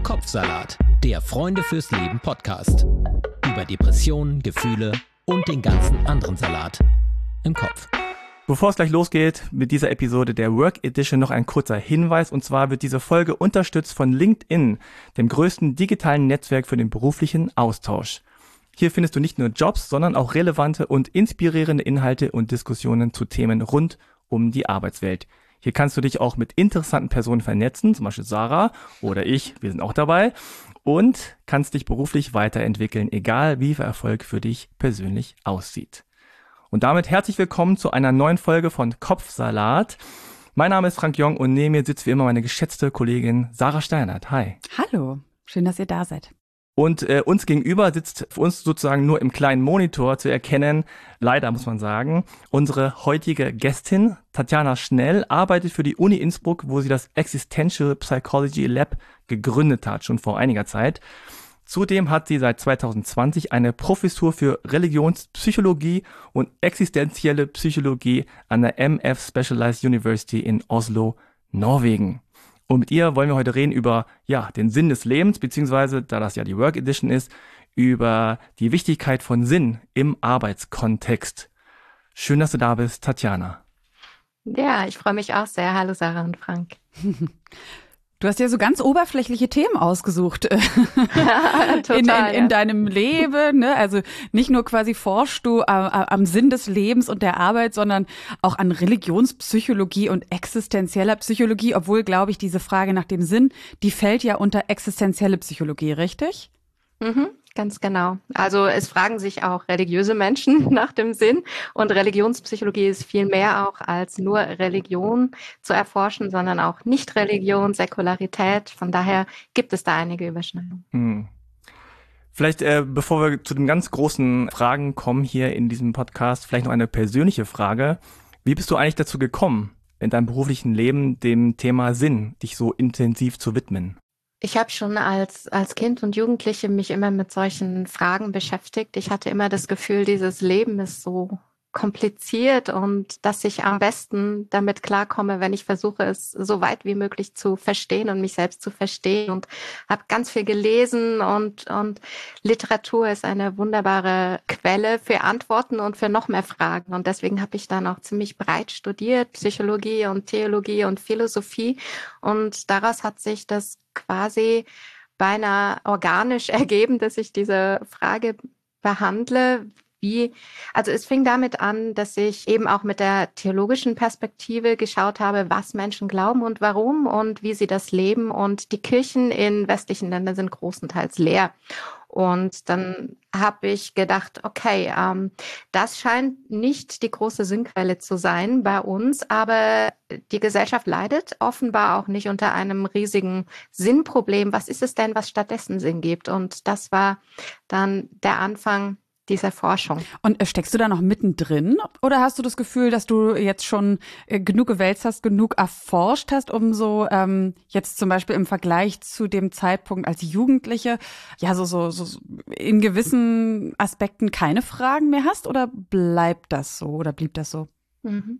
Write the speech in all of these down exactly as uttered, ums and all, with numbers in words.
Kopfsalat, der Freunde fürs Leben Podcast. Über Depressionen, Gefühle und den ganzen anderen Salat im Kopf. Bevor es gleich losgeht mit dieser Episode der Work Edition, noch ein kurzer Hinweis. Und zwar wird diese Folge unterstützt von LinkedIn, dem größten digitalen Netzwerk für den beruflichen Austausch. Hier findest du nicht nur Jobs, sondern auch relevante und inspirierende Inhalte und Diskussionen zu Themen rund um die Arbeitswelt. Hier kannst du dich auch mit interessanten Personen vernetzen, zum Beispiel Sarah oder ich, wir sind auch dabei, und kannst dich beruflich weiterentwickeln, egal wie viel Erfolg für dich persönlich aussieht. Und damit herzlich willkommen zu einer neuen Folge von Kopfsalat. Mein Name ist Frank Jong und neben mir sitzt wie immer meine geschätzte Kollegin Sarah Steinert. Hi. Hallo, schön, dass ihr da seid. Und äh, uns gegenüber sitzt für uns sozusagen nur im kleinen Monitor zu erkennen, leider muss man sagen, unsere heutige Gästin, Tatjana Schnell, arbeitet für die Uni Innsbruck, wo sie das Existential Psychology Lab gegründet hat, schon vor einiger Zeit. Zudem hat sie seit zwanzig zwanzig eine Professur für Religionspsychologie und existenzielle Psychologie an der M F Specialized University in Oslo, Norwegen. Und mit ihr wollen wir heute reden über ja den Sinn des Lebens, beziehungsweise, da das ja die Work Edition ist, über die Wichtigkeit von Sinn im Arbeitskontext. Schön, dass du da bist, Tatjana. Ja, ich freue mich auch sehr. Hallo Sarah und Frank. Du hast ja so ganz oberflächliche Themen ausgesucht ja, total, in, in, in ja. deinem Leben. Ne? Also nicht nur quasi forschst du am, am Sinn des Lebens und der Arbeit, sondern auch an Religionspsychologie und existenzieller Psychologie. Obwohl, glaube ich, diese Frage nach dem Sinn, die fällt ja unter existenzielle Psychologie, richtig? Mhm, ganz genau. Also es fragen sich auch religiöse Menschen nach dem Sinn und Religionspsychologie ist viel mehr auch als nur Religion zu erforschen, sondern auch Nicht-Religion, Säkularität. Von daher gibt es da einige Überschneidungen. Hm. Vielleicht, äh, bevor wir zu den ganz großen Fragen kommen hier in diesem Podcast, vielleicht noch eine persönliche Frage. Wie bist du eigentlich dazu gekommen, in deinem beruflichen Leben dem Thema Sinn dich so intensiv zu widmen? Ich habe schon als als Kind und Jugendliche mich immer mit solchen Fragen beschäftigt. Ich hatte immer das Gefühl, dieses Leben ist so kompliziert und dass ich am besten damit klarkomme, wenn ich versuche, es so weit wie möglich zu verstehen und mich selbst zu verstehen. Und habe ganz viel gelesen und und Literatur ist eine wunderbare Quelle für Antworten und für noch mehr Fragen. Und deswegen habe ich dann auch ziemlich breit studiert, Psychologie und Theologie und Philosophie. Und daraus hat sich das quasi beinahe organisch ergeben, dass ich diese Frage behandle. Wie, also es fing damit an, dass ich eben auch mit der theologischen Perspektive geschaut habe, was Menschen glauben und warum und wie sie das leben. Und die Kirchen in westlichen Ländern sind großenteils leer. Und dann habe ich gedacht, okay, ähm, das scheint nicht die große Sinnquelle zu sein bei uns, aber die Gesellschaft leidet offenbar auch nicht unter einem riesigen Sinnproblem. Was ist es denn, was stattdessen Sinn gibt? Und das war dann der Anfang dieser Forschung. Und steckst du da noch mittendrin oder hast du das Gefühl, dass du jetzt schon äh, genug gewälzt hast, genug erforscht hast, um so ähm, jetzt zum Beispiel im Vergleich zu dem Zeitpunkt als Jugendliche ja so, so, so in gewissen Aspekten keine Fragen mehr hast oder bleibt das so oder blieb das so? Mhm.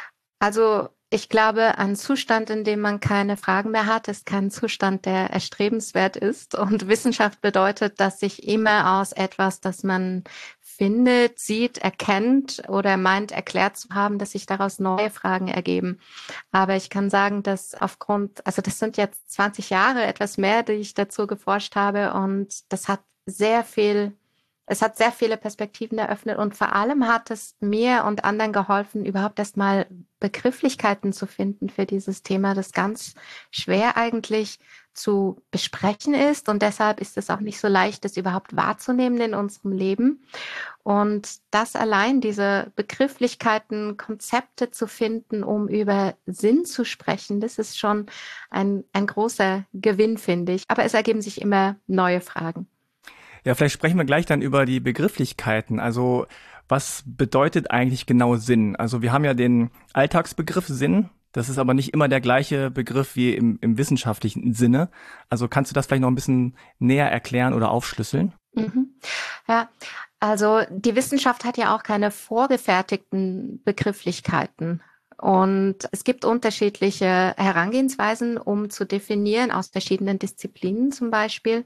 Also ich glaube, ein Zustand, in dem man keine Fragen mehr hat, ist kein Zustand, der erstrebenswert ist. Und Wissenschaft bedeutet, dass sich immer aus etwas, das man findet, sieht, erkennt oder meint, erklärt zu haben, dass sich daraus neue Fragen ergeben. Aber ich kann sagen, dass aufgrund, also das sind jetzt zwanzig Jahre, etwas mehr, die ich dazu geforscht habe. Und das hat sehr viel Es hat sehr viele Perspektiven eröffnet und vor allem hat es mir und anderen geholfen, überhaupt erstmal Begrifflichkeiten zu finden für dieses Thema, das ganz schwer eigentlich zu besprechen ist und deshalb ist es auch nicht so leicht, das überhaupt wahrzunehmen in unserem Leben. Und das allein, diese Begrifflichkeiten, Konzepte zu finden, um über Sinn zu sprechen, das ist schon ein, ein großer Gewinn, finde ich. Aber es ergeben sich immer neue Fragen. Ja, vielleicht sprechen wir gleich dann über die Begrifflichkeiten. Also was bedeutet eigentlich genau Sinn? Also wir haben ja den Alltagsbegriff Sinn. Das ist aber nicht immer der gleiche Begriff wie im, im wissenschaftlichen Sinne. Also kannst du das vielleicht noch ein bisschen näher erklären oder aufschlüsseln? Mhm. Ja, also die Wissenschaft hat ja auch keine vorgefertigten Begrifflichkeiten. Und es gibt unterschiedliche Herangehensweisen, um zu definieren, aus verschiedenen Disziplinen zum Beispiel.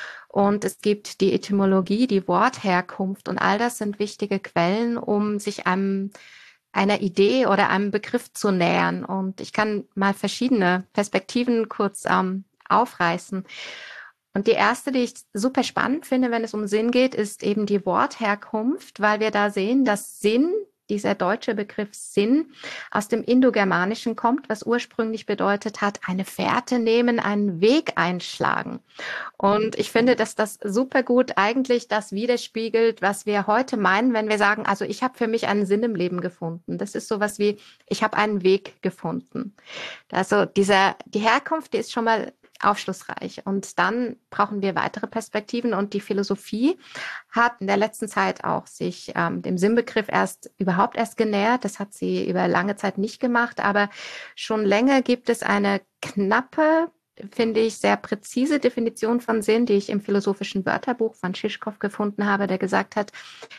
Und es gibt die Etymologie, die Wortherkunft und all das sind wichtige Quellen, um sich einem, einer Idee oder einem Begriff zu nähern. Und ich kann mal verschiedene Perspektiven kurz ähm, aufreißen. Und die erste, die ich super spannend finde, wenn es um Sinn geht, ist eben die Wortherkunft, weil wir da sehen, dass Sinn, dieser deutsche Begriff Sinn, aus dem Indogermanischen kommt, was ursprünglich bedeutet hat, eine Fährte nehmen, einen Weg einschlagen. Und ich finde, dass das super gut eigentlich das widerspiegelt, was wir heute meinen, wenn wir sagen, also ich habe für mich einen Sinn im Leben gefunden. Das ist sowas wie, ich habe einen Weg gefunden. Also dieser, die Herkunft, die ist schon mal aufschlussreich. Und dann brauchen wir weitere Perspektiven. Und die Philosophie hat in der letzten Zeit auch sich ähm, dem Sinnbegriff erst überhaupt erst genähert. Das hat sie über lange Zeit nicht gemacht. Aber schon länger gibt es eine knappe, finde ich, sehr präzise Definition von Sinn, die ich im philosophischen Wörterbuch von Žižkov gefunden habe, der gesagt hat,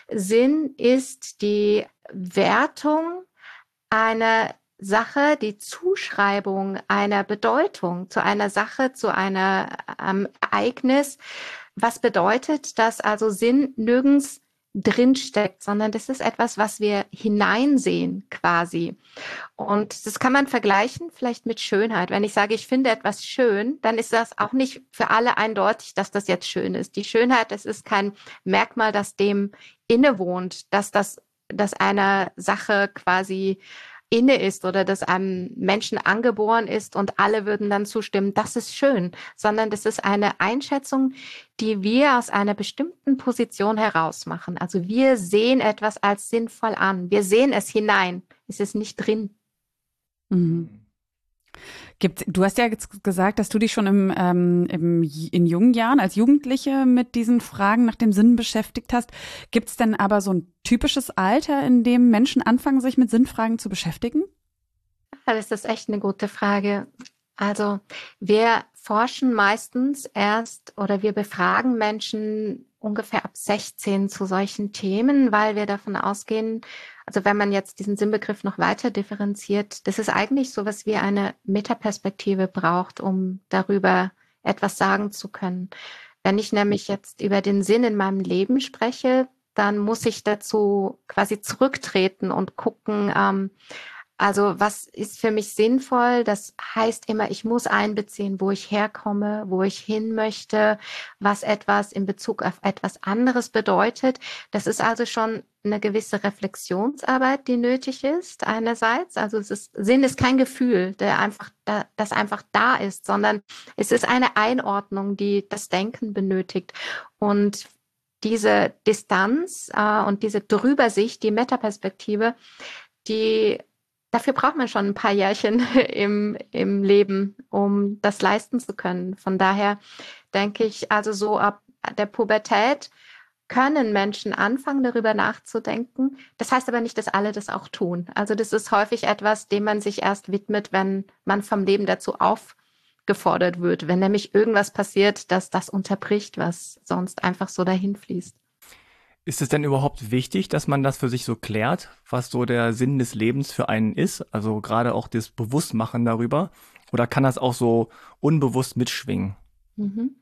Sinn ist die Wertung einer Sache, die Zuschreibung einer Bedeutung zu einer Sache, zu einer ähm, Ereignis, was bedeutet, dass also Sinn nirgends drinsteckt, sondern das ist etwas, was wir hineinsehen quasi. Und das kann man vergleichen vielleicht mit Schönheit. Wenn ich sage, ich finde etwas schön, dann ist das auch nicht für alle eindeutig, dass das jetzt schön ist. Die Schönheit, das ist kein Merkmal, das dem innewohnt, dass das, dass einer Sache quasi inne ist oder dass einem Menschen angeboren ist und alle würden dann zustimmen, das ist schön, sondern das ist eine Einschätzung, die wir aus einer bestimmten Position heraus machen. Also wir sehen etwas als sinnvoll an. Wir sehen es hinein. Es ist nicht drin. Mhm. Gibt, du hast ja jetzt gesagt, dass du dich schon im, ähm, im, in jungen Jahren als Jugendliche mit diesen Fragen nach dem Sinn beschäftigt hast. Gibt es denn aber so ein typisches Alter, in dem Menschen anfangen, sich mit Sinnfragen zu beschäftigen? Ja, das ist echt eine gute Frage. Also wir forschen meistens erst oder wir befragen Menschen ungefähr ab sechzehn zu solchen Themen, weil wir davon ausgehen, also wenn man jetzt diesen Sinnbegriff noch weiter differenziert, dass es eigentlich sowas wie eine Metaperspektive braucht, um darüber etwas sagen zu können. Wenn ich nämlich jetzt über den Sinn in meinem Leben spreche, dann muss ich dazu quasi zurücktreten und gucken, ähm, also was ist für mich sinnvoll? Das heißt immer, ich muss einbeziehen, wo ich herkomme, wo ich hin möchte, was etwas in Bezug auf etwas anderes bedeutet. Das ist also schon eine gewisse Reflexionsarbeit, die nötig ist einerseits. Also es ist, Sinn ist kein Gefühl, der einfach, da, das einfach da ist, sondern es ist eine Einordnung, die das Denken benötigt. Und diese Distanz äh, und diese Drübersicht, die Metaperspektive, die dafür braucht man schon ein paar Jährchen im, im Leben, um das leisten zu können. Von daher denke ich, also so ab der Pubertät können Menschen anfangen, darüber nachzudenken. Das heißt aber nicht, dass alle das auch tun. Also das ist häufig etwas, dem man sich erst widmet, wenn man vom Leben dazu aufgefordert wird. Wenn nämlich irgendwas passiert, dass das unterbricht, was sonst einfach so dahin fließt. Ist es denn überhaupt wichtig, dass man das für sich so klärt, was so der Sinn des Lebens für einen ist? Also gerade auch das Bewusstmachen darüber. Oder kann das auch so unbewusst mitschwingen? Mhm.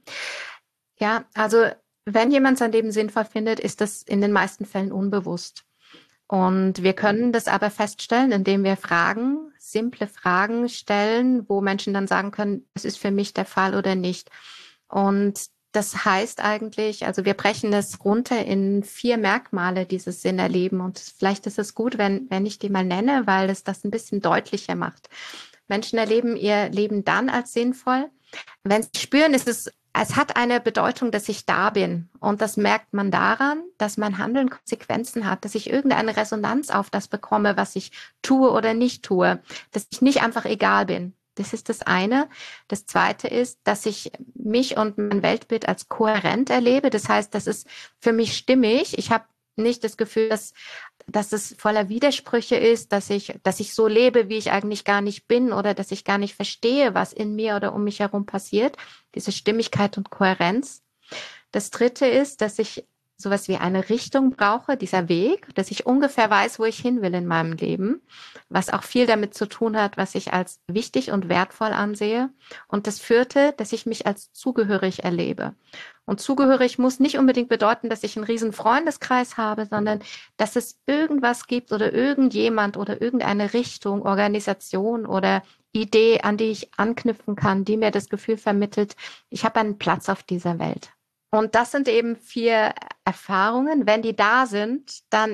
Ja, also wenn jemand sein Leben sinnvoll findet, ist das in den meisten Fällen unbewusst. Und wir können das aber feststellen, indem wir Fragen, simple Fragen stellen, wo Menschen dann sagen können, es ist für mich der Fall oder nicht. Und das heißt eigentlich, also wir brechen es runter in vier Merkmale dieses Sinnerleben und vielleicht ist es gut, wenn, wenn ich die mal nenne, weil es das ein bisschen deutlicher macht. Menschen erleben ihr Leben dann als sinnvoll, wenn sie spüren, es ist, es hat eine Bedeutung, dass ich da bin und das merkt man daran, dass mein Handeln Konsequenzen hat, dass ich irgendeine Resonanz auf das bekomme, was ich tue oder nicht tue, dass ich nicht einfach egal bin. Das ist das eine. Das zweite ist, dass ich mich und mein Weltbild als kohärent erlebe. Das heißt, das ist für mich stimmig. Ich habe nicht das Gefühl, dass, dass es voller Widersprüche ist, dass ich, dass ich so lebe, wie ich eigentlich gar nicht bin oder dass ich gar nicht verstehe, was in mir oder um mich herum passiert. Diese Stimmigkeit und Kohärenz. Das dritte ist, dass ich sowas wie eine Richtung brauche, dieser Weg, dass ich ungefähr weiß, wo ich hin will in meinem Leben, was auch viel damit zu tun hat, was ich als wichtig und wertvoll ansehe. Und das vierte, dass ich mich als zugehörig erlebe. Und zugehörig muss nicht unbedingt bedeuten, dass ich einen riesen Freundeskreis habe, sondern dass es irgendwas gibt oder irgendjemand oder irgendeine Richtung, Organisation oder Idee, an die ich anknüpfen kann, die mir das Gefühl vermittelt, ich habe einen Platz auf dieser Welt. Und das sind eben vier Erfahrungen. Wenn die da sind, dann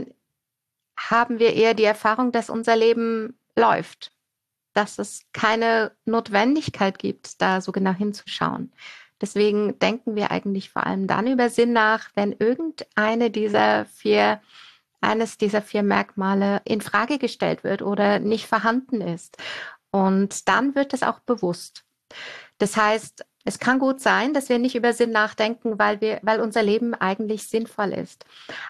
haben wir eher die Erfahrung, dass unser Leben läuft, dass es keine Notwendigkeit gibt, da so genau hinzuschauen. Deswegen denken wir eigentlich vor allem dann über Sinn nach, wenn irgendeine dieser vier, eines dieser vier Merkmale in Frage gestellt wird oder nicht vorhanden ist. Und dann wird es auch bewusst. Das heißt, es kann gut sein, dass wir nicht über Sinn nachdenken, weil wir, weil unser Leben eigentlich sinnvoll ist.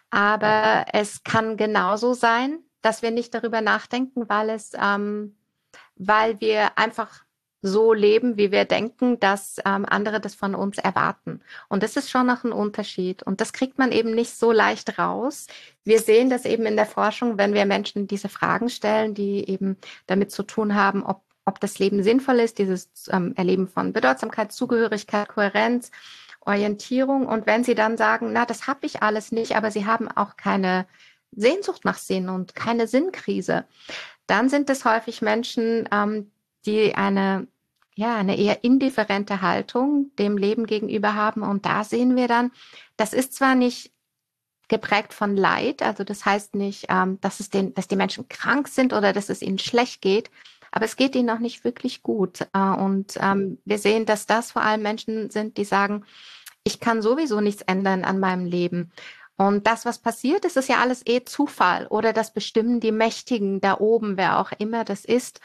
Aber es kann genauso sein, dass wir nicht darüber nachdenken, weil es, ähm, weil wir einfach so leben, wie wir denken, dass ähm, andere das von uns erwarten. Und das ist schon noch ein Unterschied. Und das kriegt man eben nicht so leicht raus. Wir sehen das eben in der Forschung, wenn wir Menschen diese Fragen stellen, die eben damit zu tun haben, ob ob das Leben sinnvoll ist, dieses ähm, Erleben von Bedeutsamkeit, Zugehörigkeit, Kohärenz, Orientierung. Und wenn sie dann sagen, na, das habe ich alles nicht, aber sie haben auch keine Sehnsucht nach Sinn und keine Sinnkrise, dann sind es häufig Menschen, ähm, die eine, ja, eine eher indifferente Haltung dem Leben gegenüber haben. Und da sehen wir dann, das ist zwar nicht geprägt von Leid, also das heißt nicht, ähm, dass es den, dass die Menschen krank sind oder dass es ihnen schlecht geht, aber es geht ihnen noch nicht wirklich gut. Und ähm, wir sehen, dass das vor allem Menschen sind, die sagen, ich kann sowieso nichts ändern an meinem Leben. Und das, was passiert, ist, ist ja alles eh Zufall oder das bestimmen die Mächtigen da oben, wer auch immer das ist.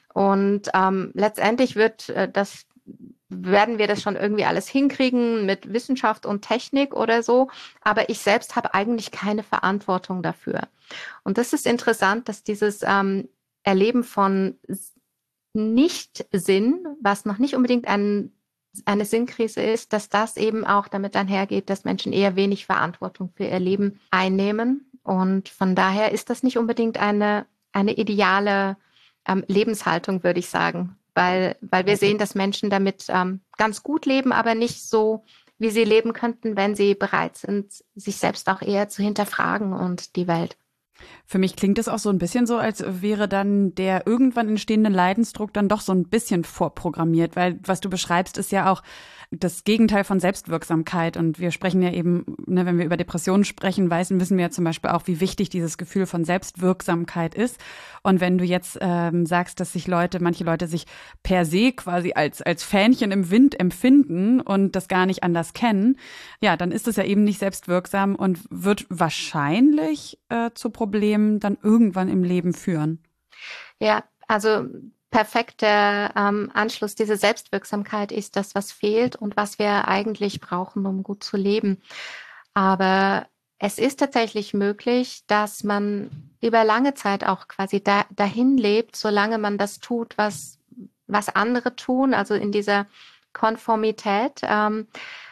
Und ähm, letztendlich wird äh, das, werden wir das schon irgendwie alles hinkriegen mit Wissenschaft und Technik oder so. Aber ich selbst habe eigentlich keine Verantwortung dafür. Und das ist interessant, dass dieses ähm, Erleben von Nicht-Sinn, was noch nicht unbedingt ein, eine Sinnkrise ist, dass das eben auch damit einhergeht, dass Menschen eher wenig Verantwortung für ihr Leben einnehmen. Und von daher ist das nicht unbedingt eine, eine ideale ähm, Lebenshaltung, würde ich sagen, weil, weil wir sehen, dass Menschen damit ähm, ganz gut leben, aber nicht so, wie sie leben könnten, wenn sie bereit sind, sich selbst auch eher zu hinterfragen und die Welt. Für mich klingt es auch so ein bisschen so, als wäre dann der irgendwann entstehende Leidensdruck dann doch so ein bisschen vorprogrammiert, weil was du beschreibst, ist ja auch das Gegenteil von Selbstwirksamkeit. Und wir sprechen ja eben, ne, wenn wir über Depressionen sprechen, wissen, wissen wir ja zum Beispiel auch, wie wichtig dieses Gefühl von Selbstwirksamkeit ist. Und wenn du jetzt ähm, sagst, dass sich Leute, manche Leute sich per se quasi als als Fähnchen im Wind empfinden und das gar nicht anders kennen, ja, dann ist es ja eben nicht selbstwirksam und wird wahrscheinlich äh, zu Problemen dann irgendwann im Leben führen. Ja, also perfekter ähm, Anschluss. Diese Selbstwirksamkeit ist das, was fehlt und was wir eigentlich brauchen, um gut zu leben. Aber es ist tatsächlich möglich, dass man über lange Zeit auch quasi da, dahin lebt, solange man das tut, was, was andere tun, also in dieser Konformität. Ähm,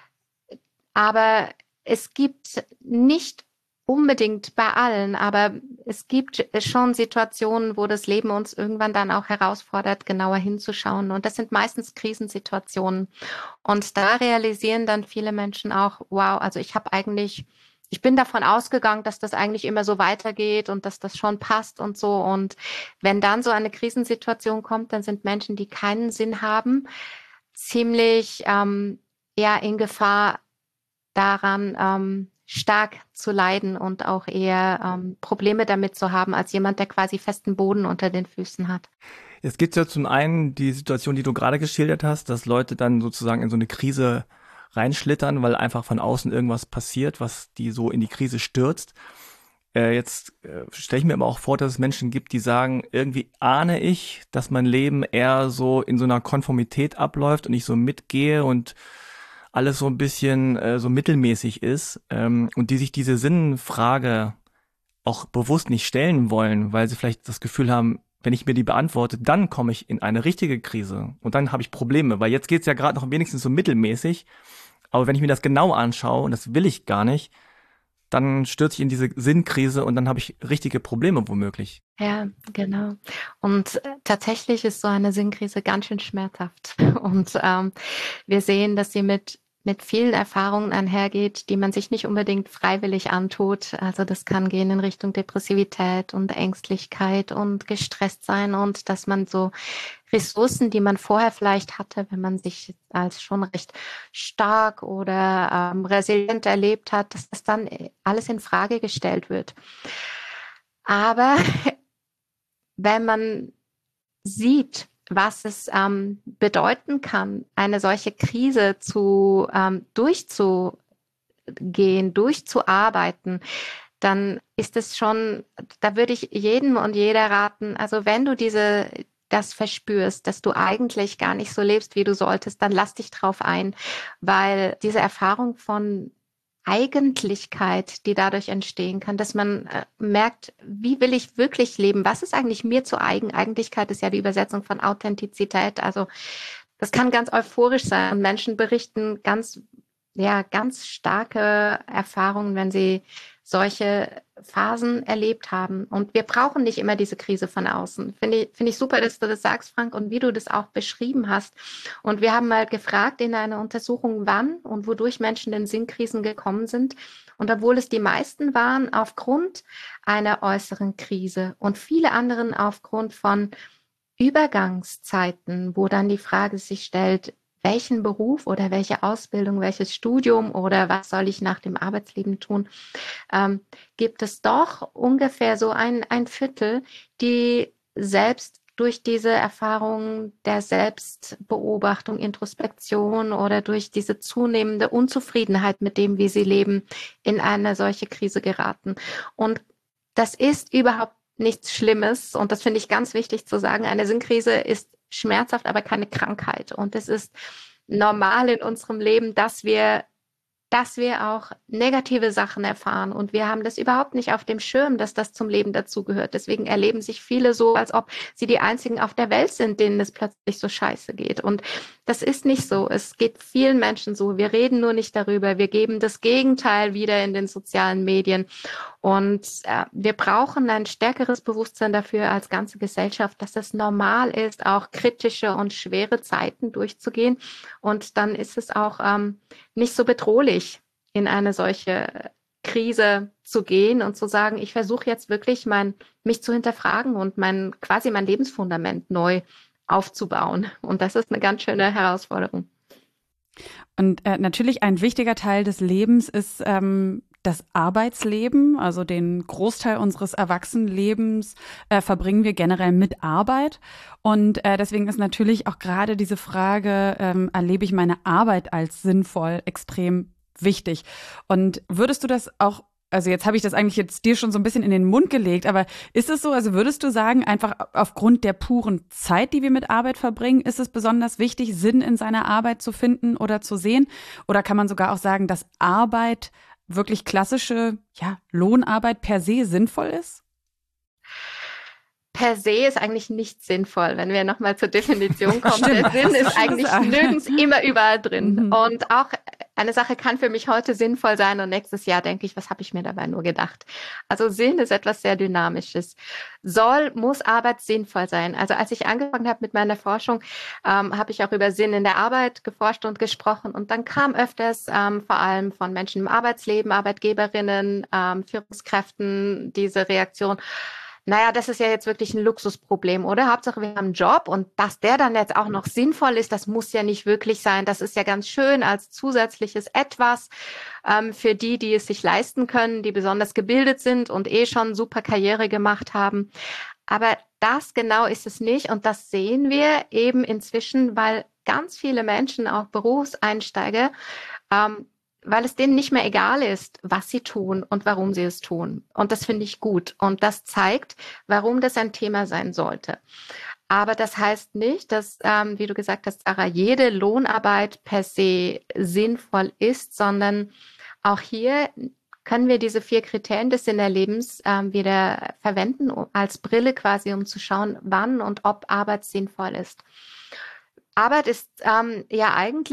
aber es gibt nicht unbedingt bei allen, aber es gibt schon Situationen, wo das Leben uns irgendwann dann auch herausfordert, genauer hinzuschauen. Und das sind meistens Krisensituationen. Und da realisieren dann viele Menschen auch, wow, also ich habe eigentlich, ich bin davon ausgegangen, dass das eigentlich immer so weitergeht und dass das schon passt und so. Und wenn dann so eine Krisensituation kommt, dann sind Menschen, die keinen Sinn haben, ziemlich ähm, eher in Gefahr daran, ähm, stark zu leiden und auch eher ähm, Probleme damit zu haben, als jemand, der quasi festen Boden unter den Füßen hat. Es gibt ja zum einen die Situation, die du gerade geschildert hast, dass Leute dann sozusagen in so eine Krise reinschlittern, weil einfach von außen irgendwas passiert, was die so in die Krise stürzt. Äh, jetzt äh, stelle ich mir aber auch vor, dass es Menschen gibt, die sagen, irgendwie ahne ich, dass mein Leben eher so in so einer Konformität abläuft und ich so mitgehe und alles so ein bisschen äh, so mittelmäßig ist, ähm, und die sich diese Sinnfrage auch bewusst nicht stellen wollen, weil sie vielleicht das Gefühl haben, wenn ich mir die beantworte, dann komme ich in eine richtige Krise und dann habe ich Probleme, weil jetzt geht's ja gerade noch wenigstens so mittelmäßig, aber wenn ich mir das genau anschaue, und das will ich gar nicht, dann stürze ich in diese Sinnkrise und dann habe ich richtige Probleme womöglich. Ja, genau. Und äh, tatsächlich ist so eine Sinnkrise ganz schön schmerzhaft. Und ähm, wir sehen, dass sie mit mit vielen Erfahrungen einhergeht, die man sich nicht unbedingt freiwillig antut. Also das kann gehen in Richtung Depressivität und Ängstlichkeit und gestresst sein und dass man so Ressourcen, die man vorher vielleicht hatte, wenn man sich als schon recht stark oder ähm, resilient erlebt hat, dass das dann alles in Frage gestellt wird. Aber wenn man sieht, was es ähm, bedeuten kann, eine solche Krise zu ähm, durchzugehen, durchzuarbeiten, dann ist es schon, da würde ich jedem und jeder raten, also wenn du diese das verspürst, dass du eigentlich gar nicht so lebst, wie du solltest, dann lass dich drauf ein, weil diese Erfahrung von Eigentlichkeit, die dadurch entstehen kann, dass man äh, merkt, wie will ich wirklich leben? Was ist eigentlich mir zu eigen? Eigentlichkeit ist ja die Übersetzung von Authentizität. Also das kann ganz euphorisch sein. Und Menschen berichten ganz, ja, ganz starke Erfahrungen, wenn sie solche Phasen erlebt haben. Und wir brauchen nicht immer diese Krise von außen. Finde ich, finde ich super, dass du das sagst, Frank, und wie du das auch beschrieben hast. Und wir haben mal gefragt in einer Untersuchung, wann und wodurch Menschen in Sinnkrisen gekommen sind. Und obwohl es die meisten waren aufgrund einer äußeren Krise und viele anderen aufgrund von Übergangszeiten, wo dann die Frage sich stellt, welchen Beruf oder welche Ausbildung, welches Studium oder was soll ich nach dem Arbeitsleben tun, ähm, gibt es doch ungefähr so ein, ein Viertel, die selbst durch diese Erfahrung der Selbstbeobachtung, Introspektion oder durch diese zunehmende Unzufriedenheit mit dem, wie sie leben, in eine solche Krise geraten. Und das ist überhaupt nichts Schlimmes und das finde ich ganz wichtig zu sagen. Eine Sinnkrise ist schmerzhaft, aber keine Krankheit. Und es ist normal in unserem Leben, dass wir, dass wir auch negative Sachen erfahren. Und wir haben das überhaupt nicht auf dem Schirm, dass das zum Leben dazugehört. Deswegen erleben sich viele so, als ob sie die einzigen auf der Welt sind, denen es plötzlich so scheiße geht. Und das ist nicht so. Es geht vielen Menschen so. Wir reden nur nicht darüber. Wir geben das Gegenteil wieder in den sozialen Medien. Und äh, wir brauchen ein stärkeres Bewusstsein dafür als ganze Gesellschaft, dass es normal ist, auch kritische und schwere Zeiten durchzugehen. Und dann ist es auch ähm, nicht so bedrohlich, in eine solche Krise zu gehen und zu sagen, ich versuche jetzt wirklich mein, mich zu hinterfragen und mein quasi mein Lebensfundament neu aufzubauen. Und das ist eine ganz schöne Herausforderung. Und äh, natürlich ein wichtiger Teil des Lebens ist ähm, das Arbeitsleben. Also den Großteil unseres Erwachsenenlebens äh, verbringen wir generell mit Arbeit. Und äh, deswegen ist natürlich auch gerade diese Frage, ähm, erlebe ich meine Arbeit als sinnvoll, extrem wichtig. Und würdest du das auch, also jetzt habe ich das eigentlich jetzt dir schon so ein bisschen in den Mund gelegt, aber ist es so, also würdest du sagen, einfach aufgrund der puren Zeit, die wir mit Arbeit verbringen, ist es besonders wichtig, Sinn in seiner Arbeit zu finden oder zu sehen? Oder kann man sogar auch sagen, dass Arbeit, wirklich klassische, ja, Lohnarbeit per se sinnvoll ist? Per se ist eigentlich nicht sinnvoll, wenn wir nochmal zur Definition kommen. Stimmt, der Sinn ist eigentlich gesagt. nirgends immer überall drin. Mhm. Und auch eine Sache kann für mich heute sinnvoll sein und nächstes Jahr denke ich, was habe ich mir dabei nur gedacht? Also Sinn ist etwas sehr Dynamisches. Soll, muss Arbeit sinnvoll sein? Also als ich angefangen habe mit meiner Forschung, ähm, habe ich auch über Sinn in der Arbeit geforscht und gesprochen. Und dann kam öfters ähm, vor allem von Menschen im Arbeitsleben, Arbeitgeberinnen, ähm, Führungskräften diese Reaktion: Naja, das ist ja jetzt wirklich ein Luxusproblem, oder? Hauptsache, wir haben einen Job und dass der dann jetzt auch noch sinnvoll ist, das muss ja nicht wirklich sein. Das ist ja ganz schön als zusätzliches Etwas ähm, für die, die es sich leisten können, die besonders gebildet sind und eh schon super Karriere gemacht haben. Aber das genau ist es nicht und das sehen wir eben inzwischen, weil ganz viele Menschen, auch Berufseinsteiger, ähm, weil es denen nicht mehr egal ist, was sie tun und warum sie es tun. Und das finde ich gut. Und das zeigt, warum das ein Thema sein sollte. Aber das heißt nicht, dass, ähm, wie du gesagt hast, Sarah, jede Lohnarbeit per se sinnvoll ist, sondern auch hier können wir diese vier Kriterien des Sinnerlebens ähm, wieder verwenden als Brille quasi, um zu schauen, wann und ob Arbeit sinnvoll ist. Arbeit ist ähm, ja eigentlich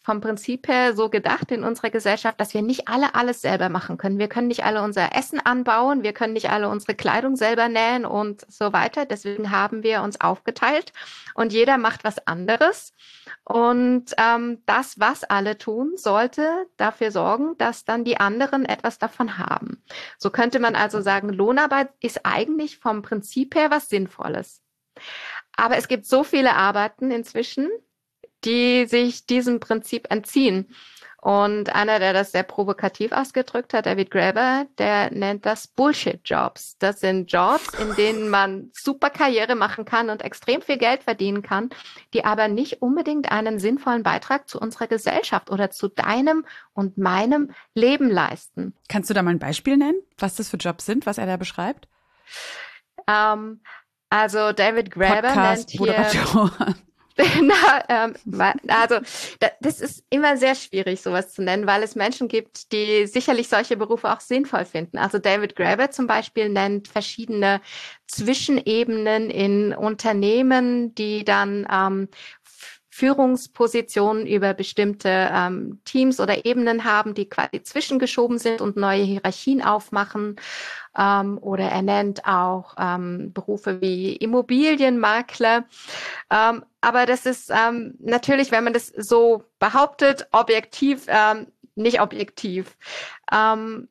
vom Prinzip her so gedacht in unserer Gesellschaft, dass wir nicht alle alles selber machen können. Wir können nicht alle unser Essen anbauen, wir können nicht alle unsere Kleidung selber nähen und so weiter. Deswegen haben wir uns aufgeteilt und jeder macht was anderes. Und ähm, das, was alle tun, sollte dafür sorgen, dass dann die anderen etwas davon haben. So könnte man also sagen, Lohnarbeit ist eigentlich vom Prinzip her was Sinnvolles. Aber es gibt so viele Arbeiten inzwischen, die sich diesem Prinzip entziehen. Und einer, der das sehr provokativ ausgedrückt hat, David Graeber, der nennt das Bullshit-Jobs. Das sind Jobs, in denen man super Karriere machen kann und extrem viel Geld verdienen kann, die aber nicht unbedingt einen sinnvollen Beitrag zu unserer Gesellschaft oder zu deinem und meinem Leben leisten. Kannst du da mal ein Beispiel nennen, was das für Jobs sind, was er da beschreibt? Ähm, also David Graeber nennt hier... Na, ähm, also das ist immer sehr schwierig, sowas zu nennen, weil es Menschen gibt, die sicherlich solche Berufe auch sinnvoll finden. Also David Graeber zum Beispiel nennt verschiedene Zwischenebenen in Unternehmen, die dann ähm, Führungspositionen über bestimmte ähm, Teams oder Ebenen haben, die quasi zwischengeschoben sind und neue Hierarchien aufmachen. Ähm, oder er nennt auch ähm, Berufe wie Immobilienmakler. Ähm, aber das ist ähm, natürlich, wenn man das so behauptet, objektiv, ähm, nicht objektiv. Ähm,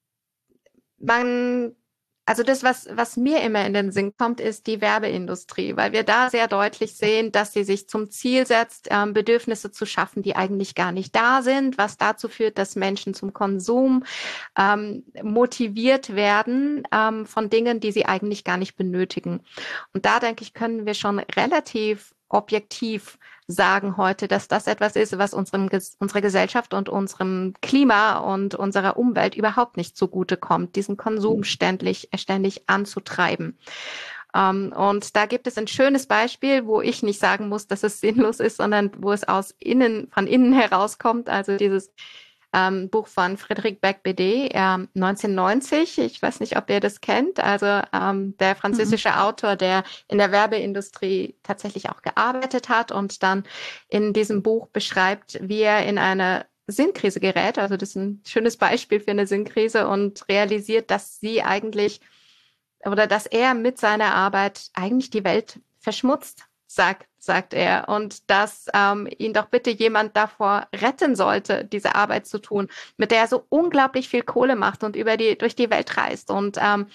man Also das, was, was mir immer in den Sinn kommt, ist die Werbeindustrie, weil wir da sehr deutlich sehen, dass sie sich zum Ziel setzt, ähm, Bedürfnisse zu schaffen, die eigentlich gar nicht da sind, was dazu führt, dass Menschen zum Konsum ähm, motiviert werden ähm, von Dingen, die sie eigentlich gar nicht benötigen. Und da, denke ich, können wir schon relativ objektiv sagen heute, dass das etwas ist, was unserem, unserer Gesellschaft und unserem Klima und unserer Umwelt überhaupt nicht zugute kommt, diesen Konsum ständig, ständig anzutreiben. Um, und da gibt es ein schönes Beispiel, wo ich nicht sagen muss, dass es sinnlos ist, sondern wo es aus innen, von innen herauskommt. Also dieses Ähm, Buch von Frédéric Beigbeder, ähm, neunzehnhundertneunzig. Ich weiß nicht, ob ihr das kennt. Also ähm, der französische mhm. Autor, der in der Werbeindustrie tatsächlich auch gearbeitet hat und dann in diesem Buch beschreibt, wie er in eine Sinnkrise gerät. Also das ist ein schönes Beispiel für eine Sinnkrise und realisiert, dass sie eigentlich oder dass er mit seiner Arbeit eigentlich die Welt verschmutzt. Sagt, sagt er, und dass ähm, ihn doch bitte jemand davor retten sollte, diese Arbeit zu tun, mit der er so unglaublich viel Kohle macht und über die durch die Welt reist. Und ähm,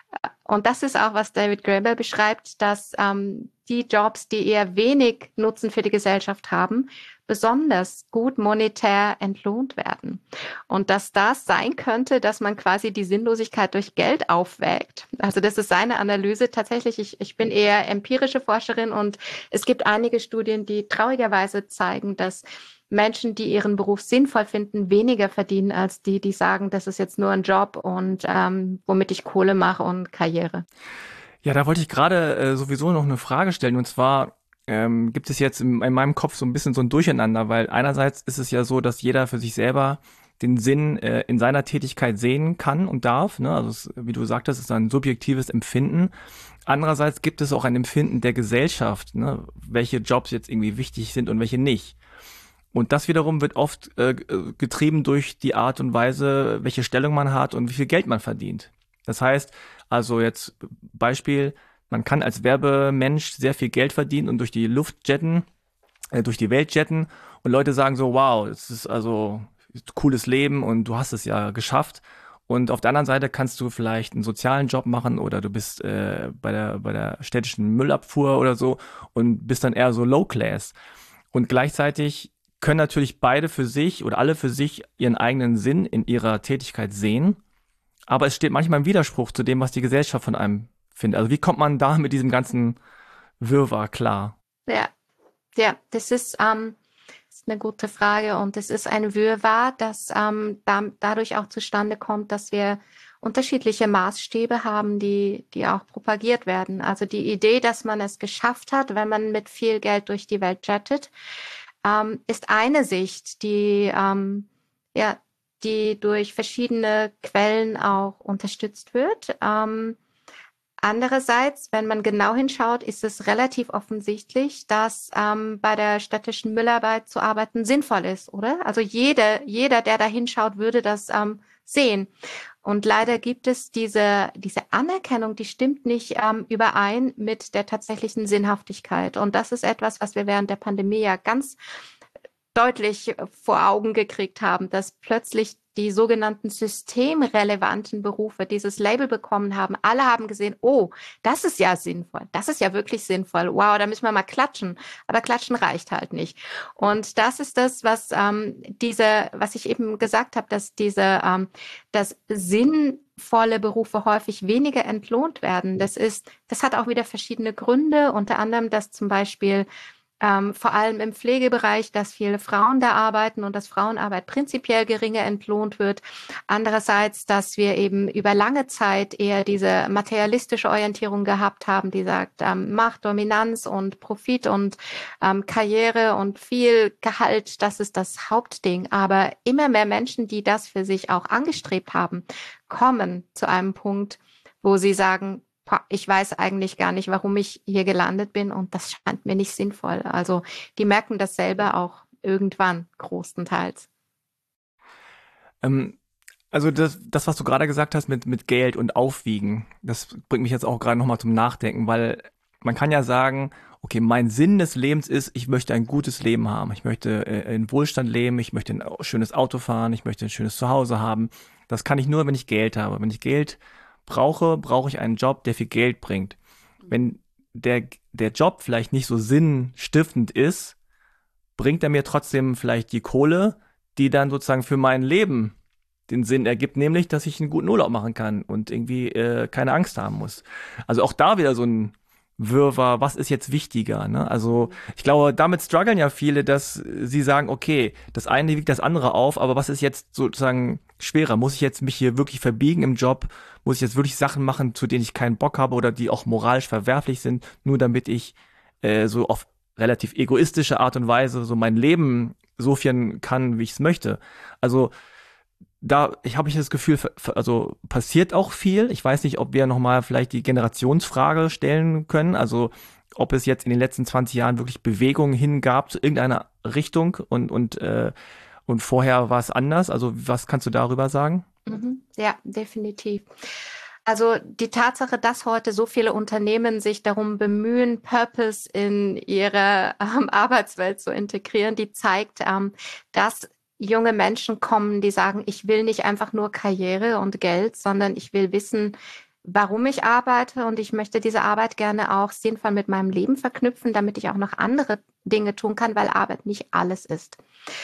und das ist auch, was David Graeber beschreibt, dass ähm, die Jobs, die eher wenig Nutzen für die Gesellschaft haben, besonders gut monetär entlohnt werden. Und dass das sein könnte, dass man quasi die Sinnlosigkeit durch Geld aufwägt. Also das ist seine Analyse. Tatsächlich, ich, ich bin eher empirische Forscherin und es gibt einige Studien, die traurigerweise zeigen, dass Menschen, die ihren Beruf sinnvoll finden, weniger verdienen als die, die sagen, das ist jetzt nur ein Job und ähm, womit ich Kohle mache und Karriere. Ja, da wollte ich gerade äh, sowieso noch eine Frage stellen, und zwar ähm, gibt es jetzt in, in meinem Kopf so ein bisschen so ein Durcheinander, weil einerseits ist es ja so, dass jeder für sich selber den Sinn äh, in seiner Tätigkeit sehen kann und darf, ne? Also es, wie du sagtest, ist ein subjektives Empfinden. Andererseits gibt es auch ein Empfinden der Gesellschaft, ne? Welche Jobs jetzt irgendwie wichtig sind und welche nicht. Und das wiederum wird oft äh, getrieben durch die Art und Weise, welche Stellung man hat und wie viel Geld man verdient. Das heißt, also jetzt Beispiel, man kann als Werbemensch sehr viel Geld verdienen und durch die Luft jetten, äh, durch die Welt jetten, und Leute sagen so, wow, es ist also ein cooles Leben und du hast es ja geschafft. Und auf der anderen Seite kannst du vielleicht einen sozialen Job machen oder du bist äh, bei der bei der städtischen Müllabfuhr oder so und bist dann eher so Low Class. Und gleichzeitig können natürlich beide für sich oder alle für sich ihren eigenen Sinn in ihrer Tätigkeit sehen. Aber es steht manchmal im Widerspruch zu dem, was die Gesellschaft von einem findet. Also wie kommt man da mit diesem ganzen Wirrwarr klar? Ja, ja, das ist, ähm, das ist eine gute Frage, und es ist ein Wirrwarr, das ähm, da, dadurch auch zustande kommt, dass wir unterschiedliche Maßstäbe haben, die, die auch propagiert werden. Also die Idee, dass man es geschafft hat, wenn man mit viel Geld durch die Welt jettet, ähm, ist eine Sicht, die, ähm, ja, die durch verschiedene Quellen auch unterstützt wird. Ähm, Andererseits, wenn man genau hinschaut, ist es relativ offensichtlich, dass ähm, bei der städtischen Müllarbeit zu arbeiten sinnvoll ist, oder? Also jeder, jeder, der da hinschaut, würde das ähm, sehen. Und leider gibt es diese, diese Anerkennung, die stimmt nicht ähm, überein mit der tatsächlichen Sinnhaftigkeit. Und das ist etwas, was wir während der Pandemie ja ganz deutlich vor Augen gekriegt haben, dass plötzlich die sogenannten systemrelevanten Berufe dieses Label bekommen haben. Alle haben gesehen, oh, das ist ja sinnvoll, das ist ja wirklich sinnvoll. Wow, da müssen wir mal klatschen. Aber klatschen reicht halt nicht. Und das ist das, was ähm, diese, was ich eben gesagt habe, dass diese, ähm, dass sinnvolle Berufe häufig weniger entlohnt werden. Das ist, das hat auch wieder verschiedene Gründe. Unter anderem, dass zum Beispiel Ähm, vor allem im Pflegebereich, dass viele Frauen da arbeiten und dass Frauenarbeit prinzipiell geringer entlohnt wird. Andererseits, dass wir eben über lange Zeit eher diese materialistische Orientierung gehabt haben, die sagt, ähm, Macht, Dominanz und Profit und ähm, Karriere und viel Gehalt, das ist das Hauptding. Aber immer mehr Menschen, die das für sich auch angestrebt haben, kommen zu einem Punkt, wo sie sagen, ich weiß eigentlich gar nicht, warum ich hier gelandet bin und das scheint mir nicht sinnvoll. Also die merken das selber auch irgendwann großenteils. Ähm, also das, das, was du gerade gesagt hast mit, mit Geld und Aufwiegen, das bringt mich jetzt auch gerade nochmal zum Nachdenken, weil man kann ja sagen, okay, mein Sinn des Lebens ist, ich möchte ein gutes Leben haben. Ich möchte äh, in Wohlstand leben, ich möchte ein schönes Auto fahren, ich möchte ein schönes Zuhause haben. Das kann ich nur, wenn ich Geld habe. Wenn ich Geld brauche, brauche ich einen Job, der viel Geld bringt. Wenn der, der Job vielleicht nicht so sinnstiftend ist, bringt er mir trotzdem vielleicht die Kohle, die dann sozusagen für mein Leben den Sinn ergibt, nämlich, dass ich einen guten Urlaub machen kann und irgendwie äh, keine Angst haben muss. Also auch da wieder so ein Wirrwarr, was ist jetzt wichtiger, ne? Also ich glaube, damit strugglen ja viele, dass sie sagen, okay, das eine wiegt das andere auf, aber was ist jetzt sozusagen schwerer? Muss ich jetzt mich hier wirklich verbiegen im Job? Muss ich jetzt wirklich Sachen machen, zu denen ich keinen Bock habe oder die auch moralisch verwerflich sind, nur damit ich äh, so auf relativ egoistische Art und Weise so mein Leben so führen kann, wie ich es möchte? Also da ich habe ich das Gefühl, also passiert auch viel. Ich weiß nicht, ob wir nochmal vielleicht die Generationsfrage stellen können. Also ob es jetzt in den letzten zwanzig Jahren wirklich Bewegungen hingab zu irgendeiner Richtung und und äh, und vorher war es anders. Also was kannst du darüber sagen? Mhm. Ja, definitiv. Also die Tatsache, dass heute so viele Unternehmen sich darum bemühen, Purpose in ihre ähm, Arbeitswelt zu integrieren, die zeigt, ähm, dass junge Menschen kommen, die sagen, ich will nicht einfach nur Karriere und Geld, sondern ich will wissen, warum ich arbeite und ich möchte diese Arbeit gerne auch sinnvoll mit meinem Leben verknüpfen, damit ich auch noch andere Dinge tun kann, weil Arbeit nicht alles ist.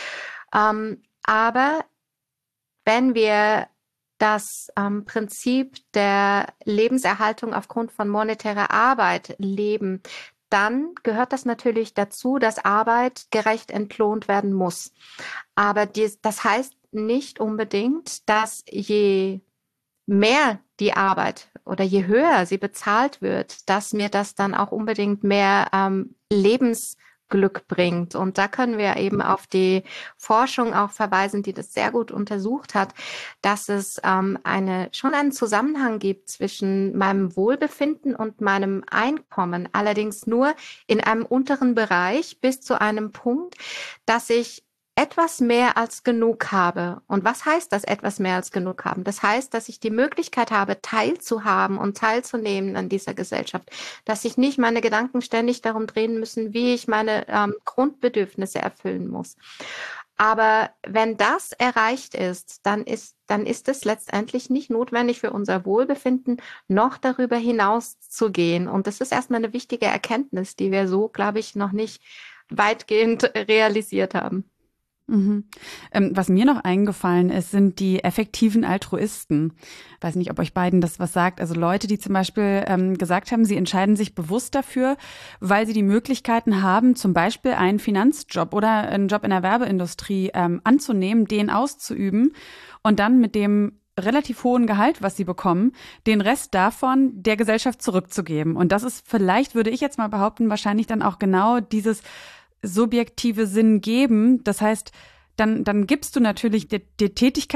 Ähm, aber wenn wir das ähm, Prinzip der Lebenserhaltung aufgrund von monetärer Arbeit leben, dann gehört das natürlich dazu, dass Arbeit gerecht entlohnt werden muss. Aber dies, das heißt nicht unbedingt, dass je mehr die Arbeit oder je höher sie bezahlt wird, dass mir das dann auch unbedingt mehr ähm, Lebensglück bringt. Und da können wir eben auf die Forschung auch verweisen, die das sehr gut untersucht hat, dass es ähm, eine, schon einen Zusammenhang gibt zwischen meinem Wohlbefinden und meinem Einkommen. Allerdings nur in einem unteren Bereich bis zu einem Punkt, dass ich etwas mehr als genug habe. Und was heißt das, etwas mehr als genug haben? Das heißt, dass ich die Möglichkeit habe, teilzuhaben und teilzunehmen an dieser Gesellschaft. Dass sich nicht meine Gedanken ständig darum drehen müssen, wie ich meine ähm, Grundbedürfnisse erfüllen muss. Aber wenn das erreicht ist, dann ist, dann ist es letztendlich nicht notwendig für unser Wohlbefinden, noch darüber hinaus zu gehen. Und das ist erstmal eine wichtige Erkenntnis, die wir so, glaube ich, noch nicht weitgehend realisiert haben. Mhm. Ähm, was mir noch eingefallen ist, sind die effektiven Altruisten. Ich weiß nicht, ob euch beiden das was sagt. Also Leute, die zum Beispiel ähm, gesagt haben, sie entscheiden sich bewusst dafür, weil sie die Möglichkeiten haben, zum Beispiel einen Finanzjob oder einen Job in der Werbeindustrie ähm, anzunehmen, den auszuüben und dann mit dem relativ hohen Gehalt, was sie bekommen, den Rest davon der Gesellschaft zurückzugeben. Und das ist vielleicht, würde ich jetzt mal behaupten, wahrscheinlich dann auch genau dieses subjektive Sinn geben. Das heißt, dann, dann gibst du natürlich, die, die Tätigkeit ist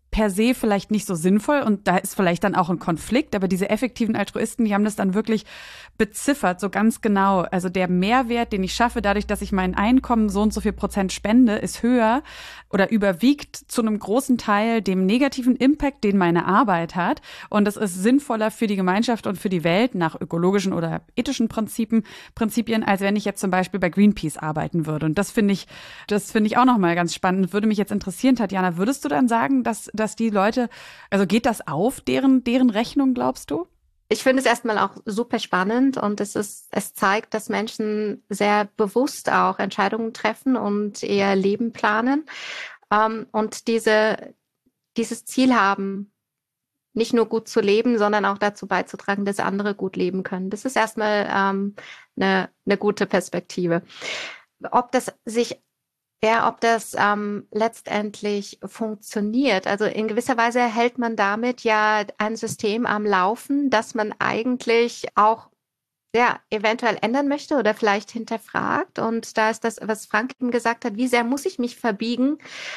per se vielleicht nicht so sinnvoll und da ist vielleicht dann auch ein Konflikt, aber diese effektiven Altruisten, die haben das dann wirklich beziffert, so ganz genau. Also der Mehrwert, den ich schaffe, dadurch, dass ich mein Einkommen so und so viel Prozent spende, ist höher oder überwiegt zu einem großen Teil dem negativen Impact, den meine Arbeit hat. Und das ist sinnvoller für die Gemeinschaft und für die Welt nach ökologischen oder ethischen Prinzipien, Prinzipien, als wenn ich jetzt zum Beispiel bei Greenpeace arbeiten würde. Und das finde ich, das finde ich auch nochmal ganz spannend. Würde mich jetzt interessieren, Tatjana, würdest du dann sagen, dass dass die Leute, also geht das auf, deren, deren Rechnung, glaubst du? Ich finde es erstmal auch super spannend und es ist, es zeigt, dass Menschen sehr bewusst auch Entscheidungen treffen und ihr Leben planen, ähm, und diese, dieses Ziel haben, nicht nur gut zu leben, sondern auch dazu beizutragen, dass andere gut leben können. Das ist erstmal ähm, eine, eine gute Perspektive. Ob das sich Ja, ob das ähm, letztendlich funktioniert. Also in gewisser Weise hält man damit ja ein System am Laufen, das man eigentlich auch ja, eventuell ändern möchte oder vielleicht hinterfragt. Und da ist das, was Frank eben gesagt hat, wie sehr muss ich mich verbiegen,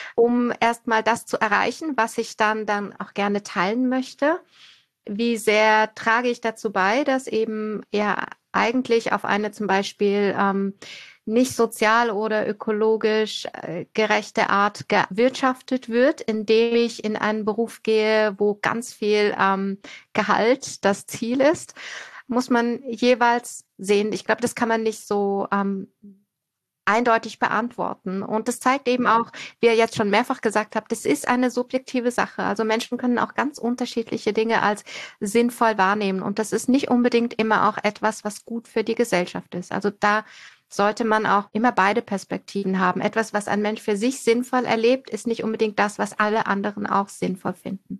um erstmal das zu erreichen, was ich dann, dann auch gerne teilen möchte. Wie sehr trage ich dazu bei, dass eben ja eigentlich auf eine zum Beispiel ähm, nicht sozial oder ökologisch äh, gerechte Art gewirtschaftet wird, indem ich in einen Beruf gehe, wo ganz viel ähm, Gehalt das Ziel ist, muss man jeweils sehen. Ich glaube, das kann man nicht so ähm, eindeutig beantworten. Und das zeigt eben auch, wie ihr jetzt schon mehrfach gesagt habt, das ist eine subjektive Sache. Also Menschen können auch ganz unterschiedliche Dinge als sinnvoll wahrnehmen. Und das ist nicht unbedingt immer auch etwas, was gut für die Gesellschaft ist. Also da sollte man auch immer beide Perspektiven haben. Etwas, was ein Mensch für sich sinnvoll erlebt, ist nicht unbedingt das, was alle anderen auch sinnvoll finden.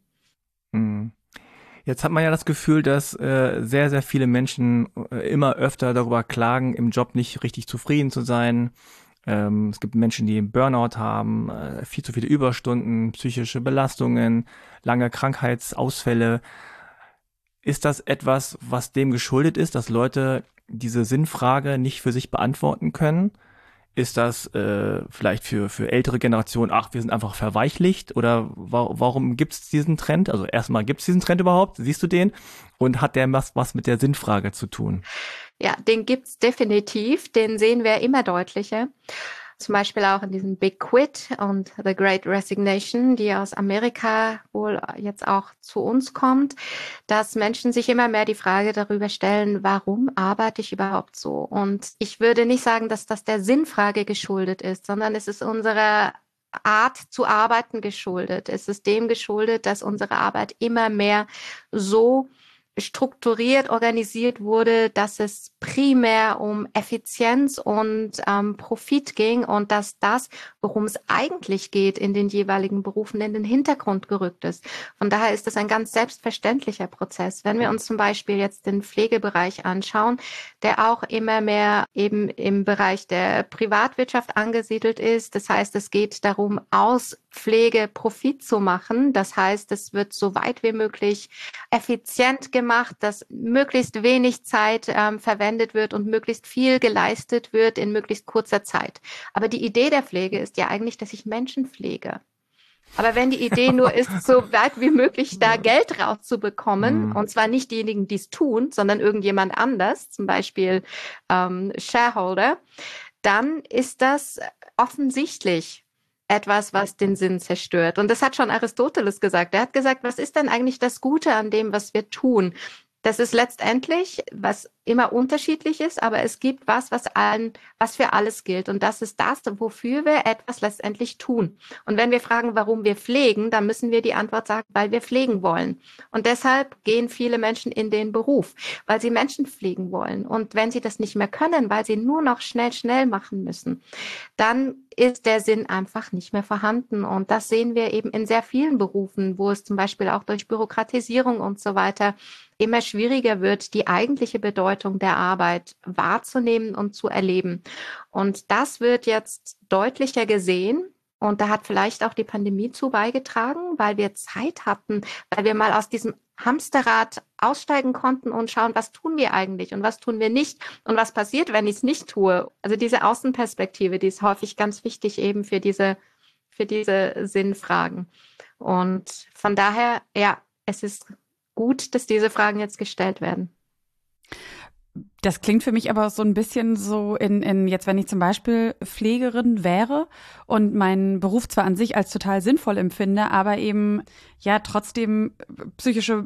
Hm. Jetzt hat man ja das Gefühl, dass äh, sehr, sehr viele Menschen äh, immer öfter darüber klagen, im Job nicht richtig zufrieden zu sein. Ähm, es gibt Menschen, die Burnout haben, äh, viel zu viele Überstunden, psychische Belastungen, lange Krankheitsausfälle. Ist das etwas, was dem geschuldet ist, dass Leute diese Sinnfrage nicht für sich beantworten können? Ist das äh, vielleicht für für ältere Generationen, ach, wir sind einfach verweichlicht? Oder wa- warum gibt es diesen Trend? Also erstmal, gibt es diesen Trend überhaupt? Siehst du den? Und hat der was, was mit der Sinnfrage zu tun? Ja, den gibt's definitiv. Den sehen wir immer deutlicher. Zum Beispiel auch in diesem Big Quit und The Great Resignation, die aus Amerika wohl jetzt auch zu uns kommt, dass Menschen sich immer mehr die Frage darüber stellen, warum arbeite ich überhaupt so? Und ich würde nicht sagen, dass das der Sinnfrage geschuldet ist, sondern es ist unserer Art zu arbeiten geschuldet. Es ist dem geschuldet, dass unsere Arbeit immer mehr so strukturiert organisiert wurde, dass es primär um Effizienz und ähm, Profit ging und dass das, worum es eigentlich geht in den jeweiligen Berufen, in den Hintergrund gerückt ist. Von daher ist es ein ganz selbstverständlicher Prozess. Wenn wir uns zum Beispiel jetzt den Pflegebereich anschauen, der auch immer mehr eben im Bereich der Privatwirtschaft angesiedelt ist. Das heißt, es geht darum, aus Pflege Profit zu machen. Das heißt, es wird so weit wie möglich effizient gemacht, dass möglichst wenig Zeit ähm, verwendet wird und möglichst viel geleistet wird in möglichst kurzer Zeit. Aber die Idee der Pflege ist ja eigentlich, dass ich Menschen pflege. Aber wenn die Idee nur ist, so weit wie möglich da Geld rauszubekommen, mhm. und zwar nicht diejenigen, die es tun, sondern irgendjemand anders, zum Beispiel ähm, Shareholder, dann ist das offensichtlich etwas, was den Sinn zerstört. Und das hat schon Aristoteles gesagt. Er hat gesagt, was ist denn eigentlich das Gute an dem, was wir tun? Das ist letztendlich, was immer unterschiedlich ist, aber es gibt was, was allen, was für alles gilt. Und das ist das, wofür wir etwas letztendlich tun. Und wenn wir fragen, warum wir pflegen, dann müssen wir die Antwort sagen, weil wir pflegen wollen. Und deshalb gehen viele Menschen in den Beruf, weil sie Menschen pflegen wollen. Und wenn sie das nicht mehr können, weil sie nur noch schnell, schnell machen müssen, dann ist der Sinn einfach nicht mehr vorhanden. Und das sehen wir eben in sehr vielen Berufen, wo es zum Beispiel auch durch Bürokratisierung und so weiter immer schwieriger wird, die eigentliche Bedeutung der Arbeit wahrzunehmen und zu erleben. Und das wird jetzt deutlicher gesehen. Und da hat vielleicht auch die Pandemie zu beigetragen, weil wir Zeit hatten, weil wir mal aus diesem Hamsterrad aussteigen konnten und schauen, was tun wir eigentlich und was tun wir nicht und was passiert, wenn ich es nicht tue. Also diese Außenperspektive, die ist häufig ganz wichtig eben für diese für diese Sinnfragen. Und von daher, ja, es ist gut, dass diese Fragen jetzt gestellt werden. Das klingt für mich aber so ein bisschen so in, in jetzt, wenn ich zum Beispiel Pflegerin wäre und meinen Beruf zwar an sich als total sinnvoll empfinde, aber eben ja trotzdem psychische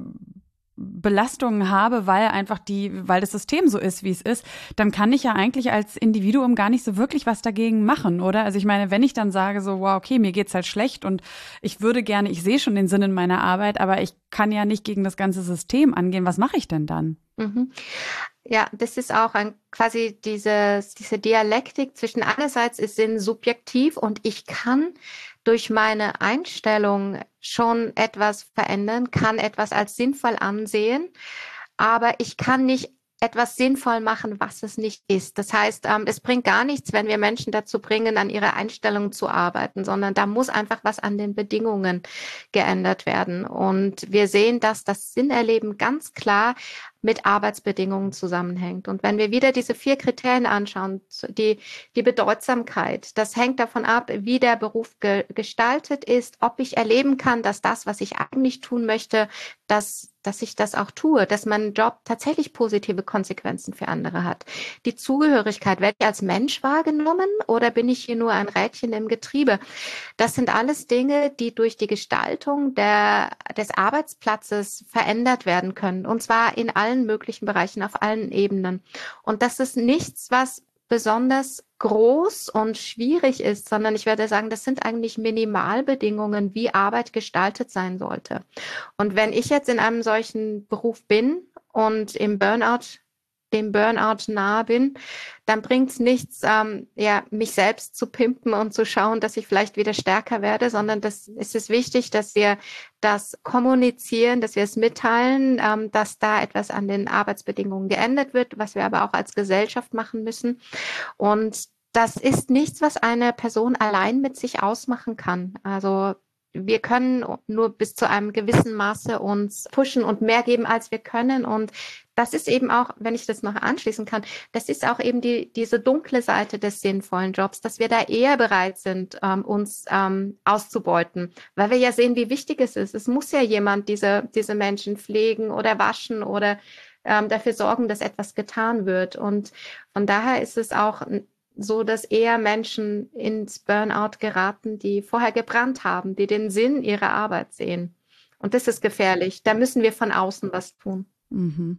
Belastungen habe, weil einfach die, weil das System so ist, wie es ist, dann kann ich ja eigentlich als Individuum gar nicht so wirklich was dagegen machen, oder? Also ich meine, wenn ich dann sage so, wow, okay, mir geht's halt schlecht und ich würde gerne, ich sehe schon den Sinn in meiner Arbeit, aber ich kann ja nicht gegen das ganze System angehen. Was mache ich denn dann? Mhm. Ja, das ist auch ein, quasi dieses, diese Dialektik zwischen einerseits ist Sinn subjektiv und ich kann durch meine Einstellung schon etwas verändern, kann etwas als sinnvoll ansehen, aber ich kann nicht etwas sinnvoll machen, was es nicht ist. Das heißt, ähm, es bringt gar nichts, wenn wir Menschen dazu bringen, an ihrer Einstellung zu arbeiten, sondern da muss einfach was an den Bedingungen geändert werden. Und wir sehen, dass das Sinnerleben ganz klar mit Arbeitsbedingungen zusammenhängt. Und wenn wir wieder diese vier Kriterien anschauen, die, die Bedeutsamkeit, das hängt davon ab, wie der Beruf ge- gestaltet ist, ob ich erleben kann, dass das, was ich eigentlich tun möchte, dass, dass ich das auch tue, dass mein Job tatsächlich positive Konsequenzen für andere hat. Die Zugehörigkeit, werde ich als Mensch wahrgenommen oder bin ich hier nur ein Rädchen im Getriebe? Das sind alles Dinge, die durch die Gestaltung der, des Arbeitsplatzes verändert werden können. Und zwar in allen möglichen Bereichen, auf allen Ebenen. Und das ist nichts, was besonders groß und schwierig ist, sondern ich werde sagen, das sind eigentlich Minimalbedingungen, wie Arbeit gestaltet sein sollte. Und wenn ich jetzt in einem solchen Beruf bin und im Burnout dem Burnout nahe bin, dann bringt es nichts, ähm, ja, mich selbst zu pimpen und zu schauen, dass ich vielleicht wieder stärker werde, sondern das ist es wichtig, dass wir das kommunizieren, dass wir es mitteilen, ähm, dass da etwas an den Arbeitsbedingungen geändert wird, was wir aber auch als Gesellschaft machen müssen. Und das ist nichts, was eine Person allein mit sich ausmachen kann. Also wir können nur bis zu einem gewissen Maße uns pushen und mehr geben, als wir können. Und das ist eben auch, wenn ich das noch anschließen kann, das ist auch eben die, diese dunkle Seite des sinnvollen Jobs, dass wir da eher bereit sind, ähm, uns ähm, auszubeuten, weil wir ja sehen, wie wichtig es ist. Es muss ja jemand diese, diese Menschen pflegen oder waschen oder ähm, dafür sorgen, dass etwas getan wird. Und von daher ist es auch so, dass eher Menschen ins Burnout geraten, die vorher gebrannt haben, die den Sinn ihrer Arbeit sehen. Und das ist gefährlich. Da müssen wir von außen was tun. Mhm.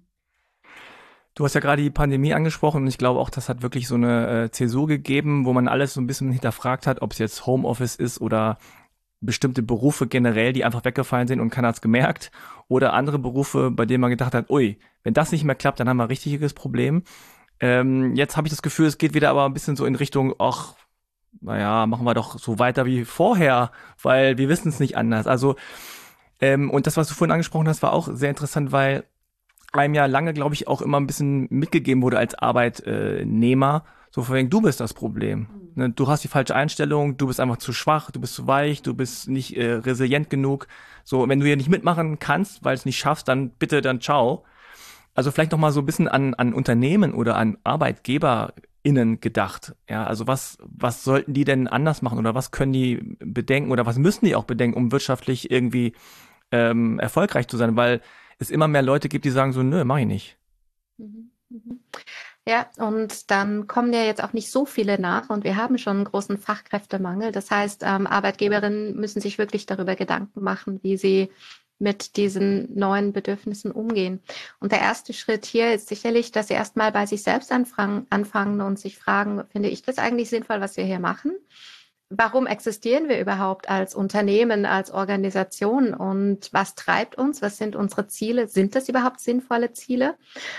Du hast ja gerade die Pandemie angesprochen und ich glaube auch, das hat wirklich so eine äh, Zäsur gegeben, wo man alles so ein bisschen hinterfragt hat, ob es jetzt Homeoffice ist oder bestimmte Berufe generell, die einfach weggefallen sind und keiner hat's gemerkt, oder andere Berufe, bei denen man gedacht hat, ui, wenn das nicht mehr klappt, dann haben wir ein richtiges Problem. Ähm, jetzt habe ich das Gefühl, es geht wieder aber ein bisschen so in Richtung, ach, naja, machen wir doch so weiter wie vorher, weil wir wissen es nicht anders. Also, ähm, und das, was du vorhin angesprochen hast, war auch sehr interessant, weil einem ja lange, glaube ich, auch immer ein bisschen mitgegeben wurde als Arbeitnehmer, so von wegen, du bist das Problem. Ne? Du hast die falsche Einstellung, du bist einfach zu schwach, du bist zu weich, du bist nicht äh, resilient genug. So, wenn du hier nicht mitmachen kannst, weil du es nicht schaffst, dann bitte, dann ciao. Also vielleicht noch mal so ein bisschen an, an Unternehmen oder an ArbeitgeberInnen gedacht. Ja, also was, was sollten die denn anders machen oder was können die bedenken oder was müssen die auch bedenken, um wirtschaftlich irgendwie ähm, erfolgreich zu sein? Weil es immer mehr Leute gibt, die sagen so, nö, mach ich nicht. Mhm, mhm. Ja, und dann kommen ja jetzt auch nicht so viele nach und wir haben schon einen großen Fachkräftemangel. Das heißt, ähm, Arbeitgeberinnen müssen sich wirklich darüber Gedanken machen, wie sie mit diesen neuen Bedürfnissen umgehen. Und der erste Schritt hier ist sicherlich, dass sie erstmal bei sich selbst anfangen, anfangen und sich fragen, finde ich das eigentlich sinnvoll, was wir hier machen? Warum existieren wir überhaupt als Unternehmen, als Organisation und was treibt uns? Was sind unsere Ziele? Sind das überhaupt sinnvolle Ziele?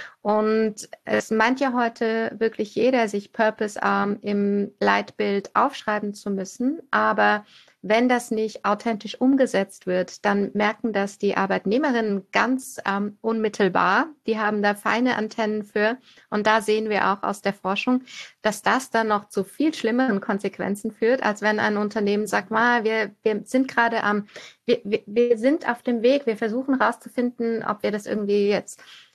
Und es meint ja heute wirklich jeder, sich Purpose ähm, im Leitbild aufschreiben zu müssen, aber wenn das nicht authentisch umgesetzt wird, dann merken das die Arbeitnehmerinnen ganz ähm, unmittelbar. Die haben da feine Antennen für. Und da sehen wir auch aus der Forschung, dass das dann noch zu viel schlimmeren Konsequenzen führt, als wenn ein Unternehmen sagt, ah, wir, wir sind gerade am, wir, wir, wir sind auf dem Weg, wir versuchen herauszufinden, ob wir das irgendwie jetzt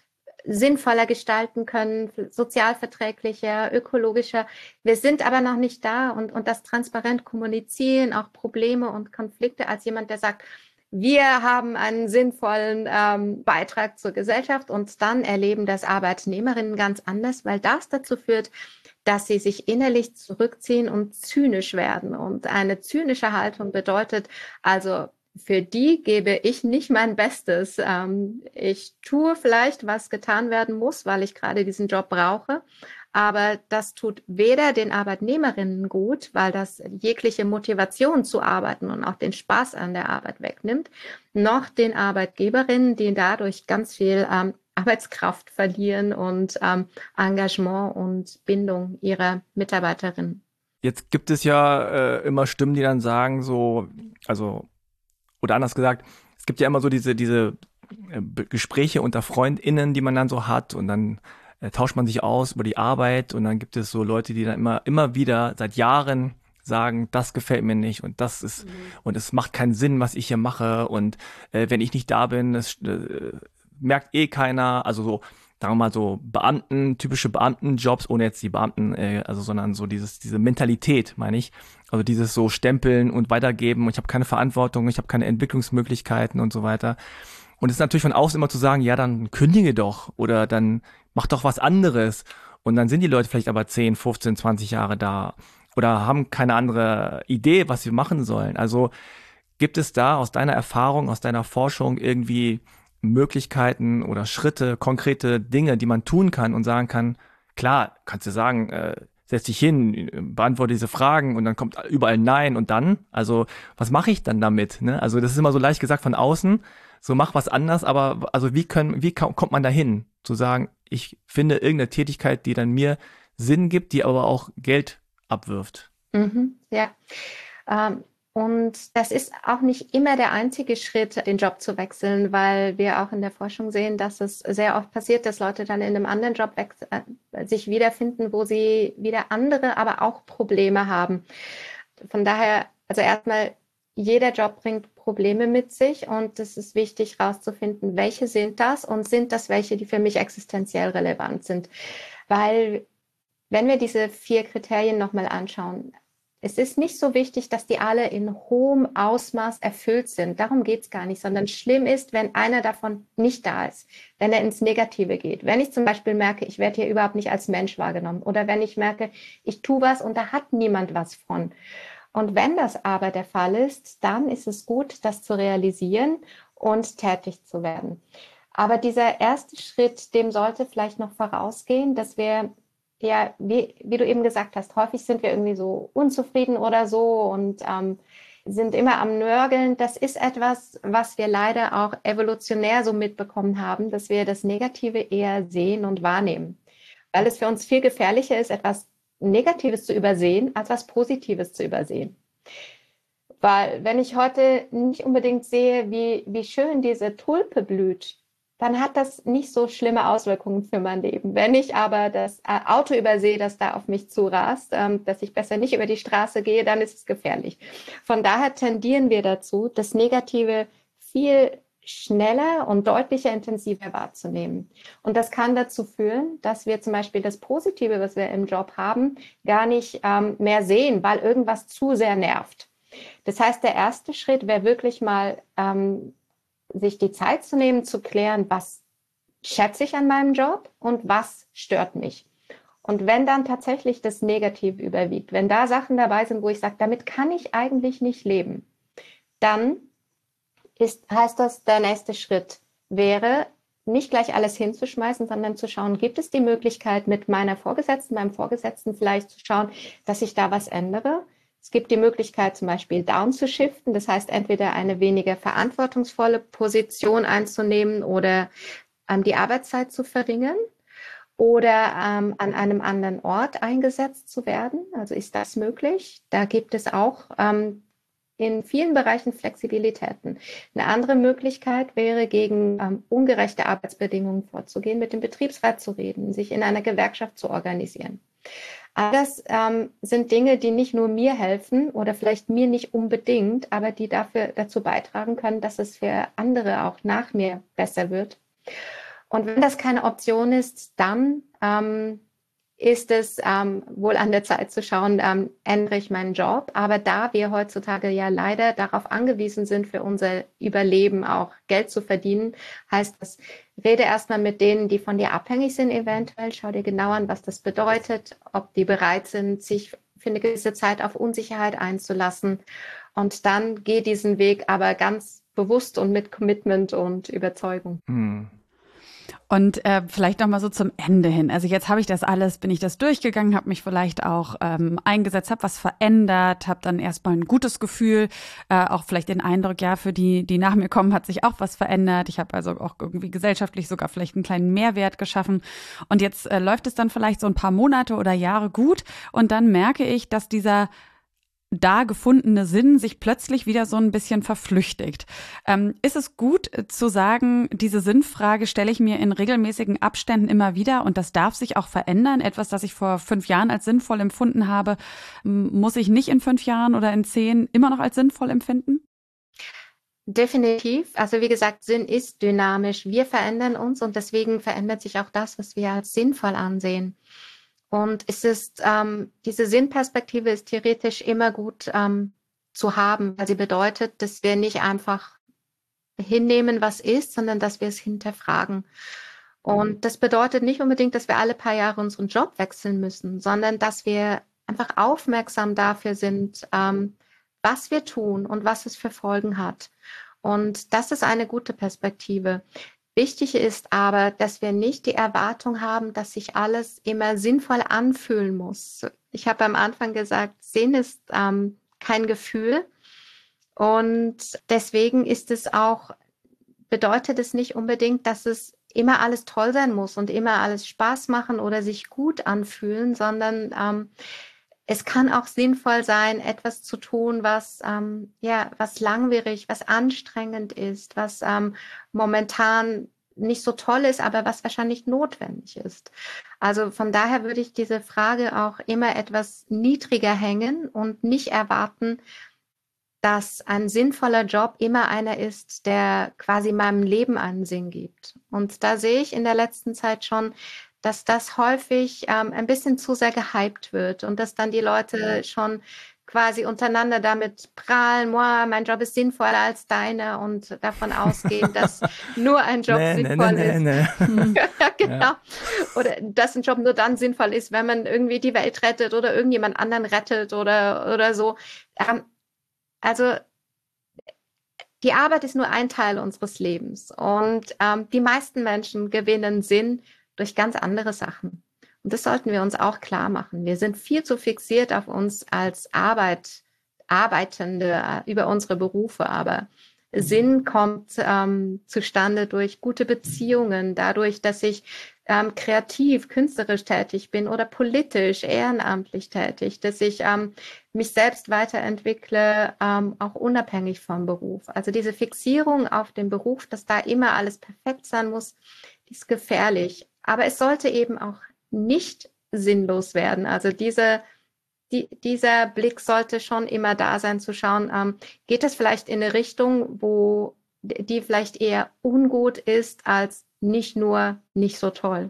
sinnvoller gestalten können, sozialverträglicher, ökologischer. Wir sind aber noch nicht da und, und das transparent kommunizieren, auch Probleme und Konflikte als jemand, der sagt, wir haben einen sinnvollen ähm, Beitrag zur Gesellschaft und dann erleben das Arbeitnehmerinnen ganz anders, weil das dazu führt, dass sie sich innerlich zurückziehen und zynisch werden. Und eine zynische Haltung bedeutet also, für die gebe ich nicht mein Bestes. Ähm, ich tue vielleicht, was getan werden muss, weil ich gerade diesen Job brauche. Aber das tut weder den Arbeitnehmerinnen gut, weil das jegliche Motivation zu arbeiten und auch den Spaß an der Arbeit wegnimmt, noch den Arbeitgeberinnen, die dadurch ganz viel ähm, Arbeitskraft verlieren und ähm, Engagement und Bindung ihrer Mitarbeiterinnen. Jetzt gibt es ja äh, immer Stimmen, die dann sagen so, also, oder anders gesagt, es gibt ja immer so diese, diese äh, Gespräche unter FreundInnen, die man dann so hat und dann äh, tauscht man sich aus über die Arbeit und dann gibt es so Leute, die dann immer, immer wieder seit Jahren sagen, das gefällt mir nicht und das ist, mhm. und es macht keinen Sinn, was ich hier mache und äh, wenn ich nicht da bin, es äh, merkt eh keiner, also so, sagen wir mal so Beamten, typische Beamtenjobs, ohne jetzt die Beamten, äh, also sondern so dieses, diese Mentalität, meine ich, also dieses so Stempeln und weitergeben, ich habe keine Verantwortung, ich habe keine Entwicklungsmöglichkeiten und so weiter. Und es ist natürlich von außen immer zu sagen, ja, dann kündige doch oder dann mach doch was anderes. Und dann sind die Leute vielleicht aber zehn, fünfzehn, zwanzig Jahre da oder haben keine andere Idee, was sie machen sollen. Also gibt es da aus deiner Erfahrung, aus deiner Forschung irgendwie Möglichkeiten oder Schritte, konkrete Dinge, die man tun kann und sagen kann, klar, kannst du sagen, äh, setz dich hin, beantworte diese Fragen und dann kommt überall Nein und dann, also was mache ich dann damit? Ne? Also das ist immer so leicht gesagt von außen, so mach was anders, aber also wie können, wie kommt man dahin, zu sagen, ich finde irgendeine Tätigkeit, die dann mir Sinn gibt, die aber auch Geld abwirft? Mhm, ja. Ähm. Und das ist auch nicht immer der einzige Schritt, den Job zu wechseln, weil wir auch in der Forschung sehen, dass es sehr oft passiert, dass Leute dann in einem anderen Job wechseln, äh, sich wiederfinden, wo sie wieder andere, aber auch Probleme haben. Von daher, also erstmal, jeder Job bringt Probleme mit sich und es ist wichtig herauszufinden, welche sind das und sind das welche, die für mich existenziell relevant sind. Weil wenn wir diese vier Kriterien nochmal anschauen, es ist nicht so wichtig, dass die alle in hohem Ausmaß erfüllt sind. Darum geht es gar nicht, sondern schlimm ist, wenn einer davon nicht da ist, wenn er ins Negative geht. Wenn ich zum Beispiel merke, ich werde hier überhaupt nicht als Mensch wahrgenommen oder wenn ich merke, ich tue was und da hat niemand was von. Und wenn das aber der Fall ist, dann ist es gut, das zu realisieren und tätig zu werden. Aber dieser erste Schritt, dem sollte vielleicht noch vorausgehen, dass wir ja, wie, wie du eben gesagt hast, häufig sind wir irgendwie so unzufrieden oder so und ähm, sind immer am Nörgeln. Das ist etwas, was wir leider auch evolutionär so mitbekommen haben, dass wir das Negative eher sehen und wahrnehmen. Weil es für uns viel gefährlicher ist, etwas Negatives zu übersehen, als was Positives zu übersehen. Weil wenn ich heute nicht unbedingt sehe, wie, wie schön diese Tulpe blüht, dann hat das nicht so schlimme Auswirkungen für mein Leben. Wenn ich aber das Auto übersehe, das da auf mich zurast, ähm, dass ich besser nicht über die Straße gehe, dann ist es gefährlich. Von daher tendieren wir dazu, das Negative viel schneller und deutlicher intensiver wahrzunehmen. Und das kann dazu führen, dass wir zum Beispiel das Positive, was wir im Job haben, gar nicht ähm, mehr sehen, weil irgendwas zu sehr nervt. Das heißt, der erste Schritt wäre wirklich mal ähm, sich die Zeit zu nehmen, zu klären, was schätze ich an meinem Job und was stört mich. Und wenn dann tatsächlich das Negative überwiegt, wenn da Sachen dabei sind, wo ich sage, damit kann ich eigentlich nicht leben, dann ist, heißt das, der nächste Schritt wäre, nicht gleich alles hinzuschmeißen, sondern zu schauen, gibt es die Möglichkeit, mit meiner Vorgesetzten, meinem Vorgesetzten vielleicht zu schauen, dass ich da was ändere. Es gibt die Möglichkeit, zum Beispiel down zu shiften, das heißt, entweder eine weniger verantwortungsvolle Position einzunehmen oder ähm, die Arbeitszeit zu verringern oder ähm, an einem anderen Ort eingesetzt zu werden. Also ist das möglich? Da gibt es auch ähm, in vielen Bereichen Flexibilitäten. Eine andere Möglichkeit wäre, gegen ähm, ungerechte Arbeitsbedingungen vorzugehen, mit dem Betriebsrat zu reden, sich in einer Gewerkschaft zu organisieren. All das ähm, sind Dinge, die nicht nur mir helfen oder vielleicht mir nicht unbedingt, aber die dafür dazu beitragen können, dass es für andere auch nach mir besser wird. Und wenn das keine Option ist, dann ähm, ist es ähm, wohl an der Zeit zu schauen, ähm, ändere ich meinen Job. Aber da wir heutzutage ja leider darauf angewiesen sind, für unser Überleben auch Geld zu verdienen, heißt das, rede erstmal mit denen, die von dir abhängig sind eventuell. Schau dir genau an, was das bedeutet, ob die bereit sind, sich für eine gewisse Zeit auf Unsicherheit einzulassen. Und dann geh diesen Weg aber ganz bewusst und mit Commitment und Überzeugung. Hm. Und äh, vielleicht noch mal so zum Ende hin. Also jetzt habe ich das alles, bin ich das durchgegangen, habe mich vielleicht auch ähm, eingesetzt, habe was verändert, habe dann erstmal ein gutes Gefühl, äh, auch vielleicht den Eindruck, ja, für die, die nach mir kommen, hat sich auch was verändert. Ich habe also auch irgendwie gesellschaftlich sogar vielleicht einen kleinen Mehrwert geschaffen. Und jetzt äh, läuft es dann vielleicht so ein paar Monate oder Jahre gut. Und dann merke ich, dass dieser da gefundene Sinn sich plötzlich wieder so ein bisschen verflüchtigt. Ähm, ist es gut äh, zu sagen, diese Sinnfrage stelle ich mir in regelmäßigen Abständen immer wieder und das darf sich auch verändern? Etwas, das ich vor fünf Jahren als sinnvoll empfunden habe, m- muss ich nicht in fünf Jahren oder in zehn immer noch als sinnvoll empfinden? Definitiv. Also wie gesagt, Sinn ist dynamisch. Wir verändern uns und deswegen verändert sich auch das, was wir als sinnvoll ansehen. Und es ist, ähm, diese Sinnperspektive ist theoretisch immer gut ähm, zu haben, weil sie bedeutet, dass wir nicht einfach hinnehmen, was ist, sondern dass wir es hinterfragen. Und das bedeutet nicht unbedingt, dass wir alle paar Jahre unseren Job wechseln müssen, sondern dass wir einfach aufmerksam dafür sind, ähm, was wir tun und was es für Folgen hat. Und das ist eine gute Perspektive. Wichtig ist aber, dass wir nicht die Erwartung haben, dass sich alles immer sinnvoll anfühlen muss. Ich habe am Anfang gesagt, Sinn ist ähm, kein Gefühl und deswegen ist es auch, bedeutet es nicht unbedingt, dass es immer alles toll sein muss und immer alles Spaß machen oder sich gut anfühlen, sondern ähm, es kann auch sinnvoll sein, etwas zu tun, was ähm, ja, was langwierig, was anstrengend ist, was ähm, momentan nicht so toll ist, aber was wahrscheinlich notwendig ist. Also von daher würde ich diese Frage auch immer etwas niedriger hängen und nicht erwarten, dass ein sinnvoller Job immer einer ist, der quasi meinem Leben einen Sinn gibt. Und da sehe ich in der letzten Zeit schon, dass das häufig ähm, ein bisschen zu sehr gehypt wird und dass dann die Leute schon quasi untereinander damit prahlen, wow, mein Job ist sinnvoller als deiner und davon ausgehen, dass nur ein Job Nee, nee, sinnvoll nee, nee, ist. nee. Ja, genau. Ja. Oder dass ein Job nur dann sinnvoll ist, wenn man irgendwie die Welt rettet oder irgendjemand anderen rettet oder, oder so. Ähm, also die Arbeit ist nur ein Teil unseres Lebens und ähm, die meisten Menschen gewinnen Sinn durch ganz andere Sachen. Und das sollten wir uns auch klar machen. Wir sind viel zu fixiert auf uns als Arbeit, Arbeitende äh, über unsere Berufe, aber Sinn kommt ähm, zustande durch gute Beziehungen, dadurch, dass ich ähm, kreativ, künstlerisch tätig bin oder politisch, ehrenamtlich tätig, dass ich ähm, mich selbst weiterentwickle, ähm, auch unabhängig vom Beruf. Also diese Fixierung auf den Beruf, dass da immer alles perfekt sein muss, die ist gefährlich. Aber es sollte eben auch nicht sinnlos werden. Also diese Die, dieser Blick sollte schon immer da sein, zu schauen, ähm, geht das vielleicht in eine Richtung, wo die vielleicht eher ungut ist, als nicht nur nicht so toll.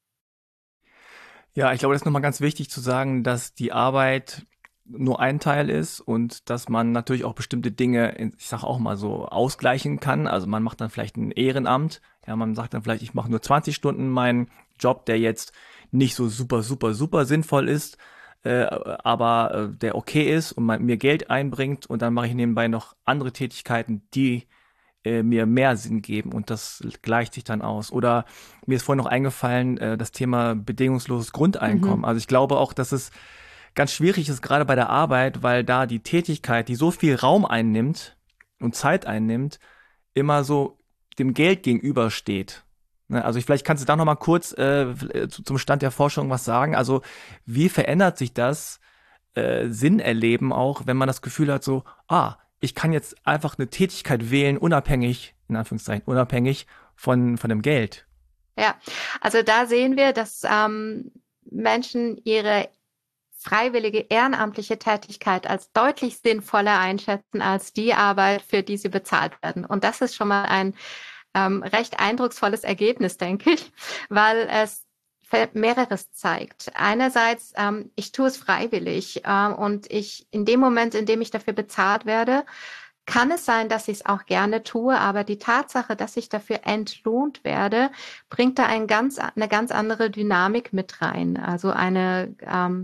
Ja, ich glaube, das ist nochmal ganz wichtig zu sagen, dass die Arbeit nur ein Teil ist und dass man natürlich auch bestimmte Dinge, ich sage auch mal so, ausgleichen kann. Also man macht dann vielleicht ein Ehrenamt. Ja, man sagt dann vielleicht, ich mache nur zwanzig Stunden meinen Job, der jetzt nicht so super, super, super sinnvoll ist, äh, aber äh, der okay ist und man, mir Geld einbringt und dann mache ich nebenbei noch andere Tätigkeiten, die äh, mir mehr Sinn geben und das gleicht sich dann aus. Oder mir ist vorhin noch eingefallen, äh, das Thema bedingungsloses Grundeinkommen. Mhm. Also ich glaube auch, dass es ganz schwierig ist, gerade bei der Arbeit, weil da die Tätigkeit, die so viel Raum einnimmt und Zeit einnimmt, immer so dem Geld gegenübersteht. Ne, also ich, vielleicht kannst du da noch mal kurz äh, zu, zum Stand der Forschung was sagen. Also wie verändert sich das äh, Sinn erleben auch, wenn man das Gefühl hat, so, ah, ich kann jetzt einfach eine Tätigkeit wählen, unabhängig, in Anführungszeichen, unabhängig von, von dem Geld. Ja, also da sehen wir, dass ähm, Menschen ihre freiwillige ehrenamtliche Tätigkeit als deutlich sinnvoller einschätzen als die Arbeit, für die sie bezahlt werden. Und das ist schon mal ein ähm, recht eindrucksvolles Ergebnis, denke ich, weil es mehreres zeigt. Einerseits, ähm, ich tue es freiwillig ähm, und ich in dem Moment, in dem ich dafür bezahlt werde, kann es sein, dass ich es auch gerne tue, aber die Tatsache, dass ich dafür entlohnt werde, bringt da ein ganz, eine ganz andere Dynamik mit rein. Also eine, ähm,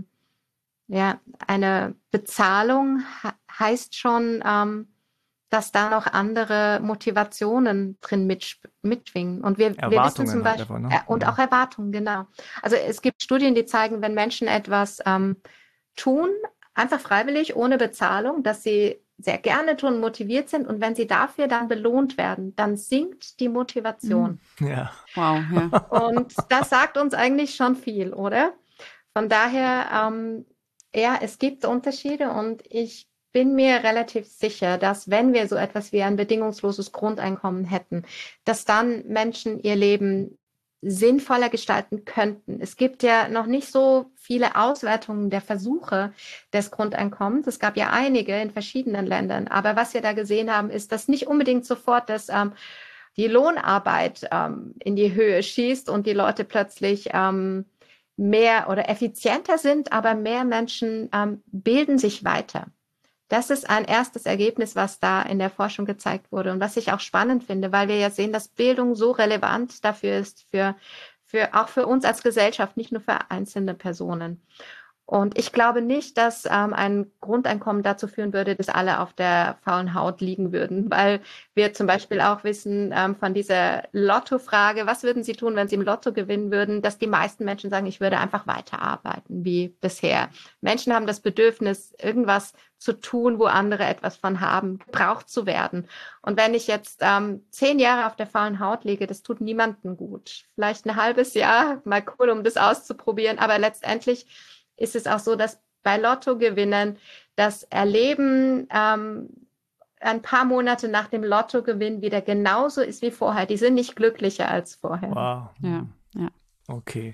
ja, eine Bezahlung he- heißt schon, ähm, dass da noch andere Motivationen drin mit, mitschwingen. Und wir, wir wissen zum Beispiel, halt einfach, ne? äh, und auch Erwartungen, genau. Also es gibt Studien, die zeigen, wenn Menschen etwas ähm, tun, einfach freiwillig, ohne Bezahlung, dass sie sehr gerne tun, motiviert sind und wenn sie dafür dann belohnt werden, dann sinkt die Motivation. Ja. Wow, ja. Und das sagt uns eigentlich schon viel, oder? Von daher, ähm, ja, es gibt Unterschiede und ich bin mir relativ sicher, dass wenn wir so etwas wie ein bedingungsloses Grundeinkommen hätten, dass dann Menschen ihr Leben sinnvoller gestalten könnten. Es gibt ja noch nicht so viele Auswertungen der Versuche des Grundeinkommens. Es gab ja einige in verschiedenen Ländern. Aber was wir da gesehen haben, ist, dass nicht unbedingt sofort das, ähm, die Lohnarbeit ähm, in die Höhe schießt und die Leute plötzlich ähm, mehr oder effizienter sind, aber mehr Menschen ähm, bilden sich weiter. Das ist ein erstes Ergebnis, was da in der Forschung gezeigt wurde und was ich auch spannend finde, weil wir ja sehen, dass Bildung so relevant dafür ist, für, für, auch für uns als Gesellschaft, nicht nur für einzelne Personen. Und ich glaube nicht, dass ähm, ein Grundeinkommen dazu führen würde, dass alle auf der faulen Haut liegen würden, weil wir zum Beispiel auch wissen ähm, von dieser Lotto-Frage, was würden Sie tun, wenn Sie im Lotto gewinnen würden, dass die meisten Menschen sagen, ich würde einfach weiterarbeiten wie bisher. Menschen haben das Bedürfnis, irgendwas zu tun, wo andere etwas von haben, gebraucht zu werden. Und wenn ich jetzt ähm, zehn Jahre auf der faulen Haut liege, das tut niemandem gut. Vielleicht ein halbes Jahr, mal cool, um das auszuprobieren, aber letztendlich ist es auch so, dass bei Lottogewinnern das Erleben ähm, ein paar Monate nach dem Lottogewinn wieder genauso ist wie vorher. Die sind nicht glücklicher als vorher. Wow. Ja, ja. Okay.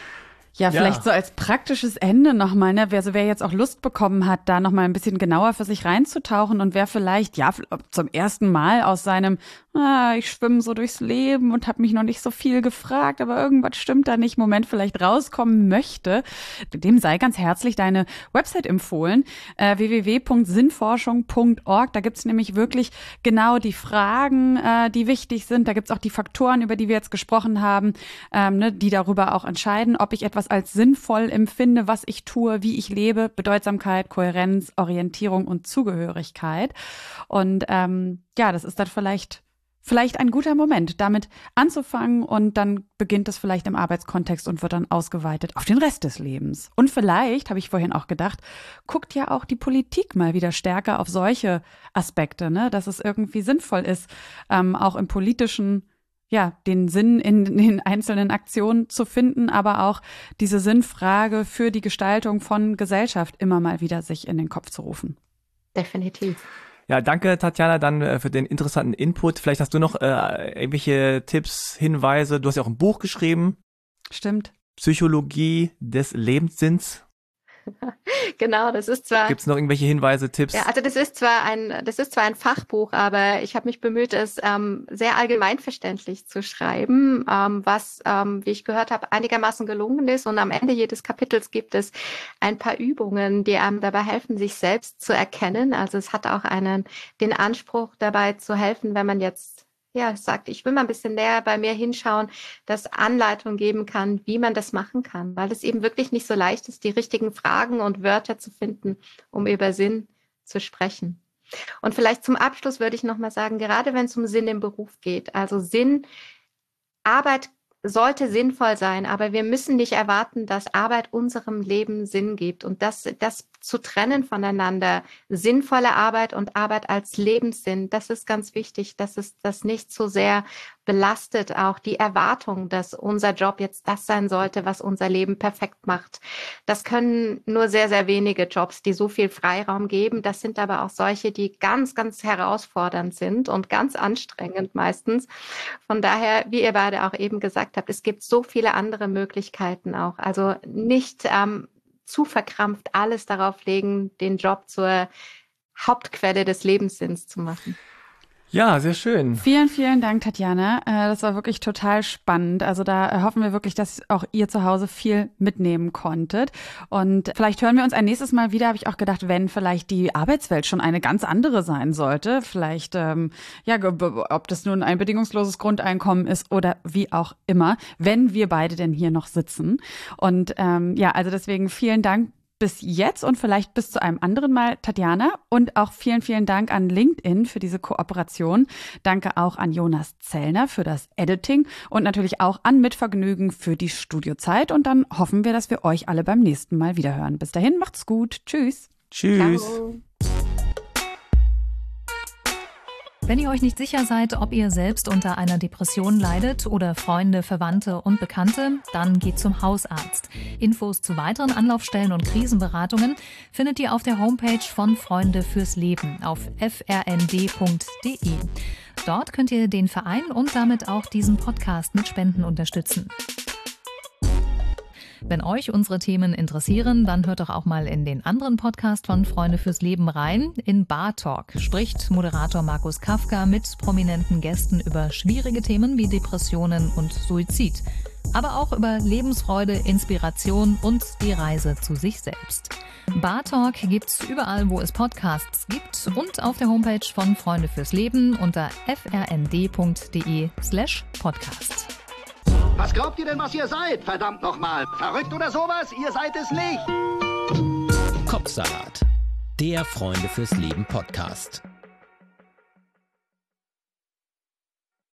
Ja, vielleicht Ja. so als praktisches Ende nochmal, ne? Wer, also wer jetzt auch Lust bekommen hat, da nochmal ein bisschen genauer für sich reinzutauchen und wer vielleicht, ja, zum ersten Mal aus seinem, ah, ich schwimme so durchs Leben und habe mich noch nicht so viel gefragt, aber irgendwas stimmt da nicht, Moment vielleicht rauskommen möchte, dem sei ganz herzlich deine Website empfohlen, äh, w w w punkt sinnforschung punkt org. Da gibt's nämlich wirklich genau die Fragen, äh, die wichtig sind. Da gibt's auch die Faktoren, über die wir jetzt gesprochen haben, ähm, ne, die darüber auch entscheiden, ob ich etwas als sinnvoll empfinde, was ich tue, wie ich lebe, Bedeutsamkeit, Kohärenz, Orientierung und Zugehörigkeit. Und ähm, ja, das ist dann vielleicht vielleicht ein guter Moment, damit anzufangen und dann beginnt es vielleicht im Arbeitskontext und wird dann ausgeweitet auf den Rest des Lebens. Und vielleicht, habe ich vorhin auch gedacht, guckt ja auch die Politik mal wieder stärker auf solche Aspekte, ne, dass es irgendwie sinnvoll ist, ähm, auch im politischen ja, den Sinn in den einzelnen Aktionen zu finden, aber auch diese Sinnfrage für die Gestaltung von Gesellschaft immer mal wieder sich in den Kopf zu rufen. Definitiv. Ja, danke Tatjana dann äh, für den interessanten Input. Vielleicht hast du noch äh, irgendwelche Tipps, Hinweise. Du hast ja auch ein Buch geschrieben. Stimmt. Psychologie des Lebenssinns. Genau, das ist zwar. Gibt es noch irgendwelche Hinweise, Tipps? Ja, also das ist zwar ein, das ist zwar ein Fachbuch, aber ich habe mich bemüht, es ähm, sehr allgemeinverständlich zu schreiben, ähm, was, ähm, wie ich gehört habe, einigermaßen gelungen ist. Und am Ende jedes Kapitels gibt es ein paar Übungen, die einem dabei helfen, sich selbst zu erkennen. Also es hat auch einen, den Anspruch dabei zu helfen, wenn man jetzt ja, sagt, ich will mal ein bisschen näher bei mir hinschauen, dass Anleitung geben kann, wie man das machen kann, weil es eben wirklich nicht so leicht ist, die richtigen Fragen und Wörter zu finden, um über Sinn zu sprechen. Und vielleicht zum Abschluss würde ich nochmal sagen, gerade wenn es um Sinn im Beruf geht, also Sinn, Arbeit sollte sinnvoll sein, aber wir müssen nicht erwarten, dass Arbeit unserem Leben Sinn gibt. Und das, das zu trennen voneinander, sinnvolle Arbeit und Arbeit als Lebenssinn, das ist ganz wichtig, dass es das nicht so sehr belastet, auch die Erwartung, dass unser Job jetzt das sein sollte, was unser Leben perfekt macht. Das können nur sehr, sehr wenige Jobs, die so viel Freiraum geben. Das sind aber auch solche, die ganz, ganz herausfordernd sind und ganz anstrengend meistens. Von daher, wie ihr beide auch eben gesagt habt, es gibt so viele andere Möglichkeiten auch. Also nicht ähm, zu verkrampft alles darauf legen, den Job zur Hauptquelle des Lebenssinns zu machen. Ja, sehr schön. Vielen, vielen Dank, Tatjana. Das war wirklich total spannend. Also da hoffen wir wirklich, dass auch ihr zu Hause viel mitnehmen konntet. Und vielleicht hören wir uns ein nächstes Mal wieder, habe ich auch gedacht, wenn vielleicht die Arbeitswelt schon eine ganz andere sein sollte. Vielleicht, ähm, ja, ob das nun ein bedingungsloses Grundeinkommen ist oder wie auch immer, wenn wir beide denn hier noch sitzen. Und ähm, ja, also deswegen vielen Dank bis jetzt und vielleicht bis zu einem anderen Mal, Tatjana. Und auch vielen, vielen Dank an LinkedIn für diese Kooperation. Danke auch an Jonas Zellner für das Editing und natürlich auch an Mitvergnügen für die Studiozeit. Und dann hoffen wir, dass wir euch alle beim nächsten Mal wiederhören. Bis dahin, macht's gut. Tschüss. Tschüss. Ciao. Wenn ihr euch nicht sicher seid, ob ihr selbst unter einer Depression leidet oder Freunde, Verwandte und Bekannte, dann geht zum Hausarzt. Infos zu weiteren Anlaufstellen und Krisenberatungen findet ihr auf der Homepage von Freunde fürs Leben auf f r n d punkt d e. Dort könnt ihr den Verein und damit auch diesen Podcast mit Spenden unterstützen. Wenn euch unsere Themen interessieren, dann hört doch auch mal in den anderen Podcast von Freunde fürs Leben rein. In Bar Talk spricht Moderator Markus Kafka mit prominenten Gästen über schwierige Themen wie Depressionen und Suizid. Aber auch über Lebensfreude, Inspiration und die Reise zu sich selbst. Bar Talk gibt's überall, wo es Podcasts gibt und auf der Homepage von Freunde fürs Leben unter f r n d punkt d e slash podcast. Was glaubt ihr denn, was ihr seid? Verdammt nochmal. Verrückt oder sowas? Ihr seid es nicht. Kopfsalat, der Freunde fürs Leben Podcast.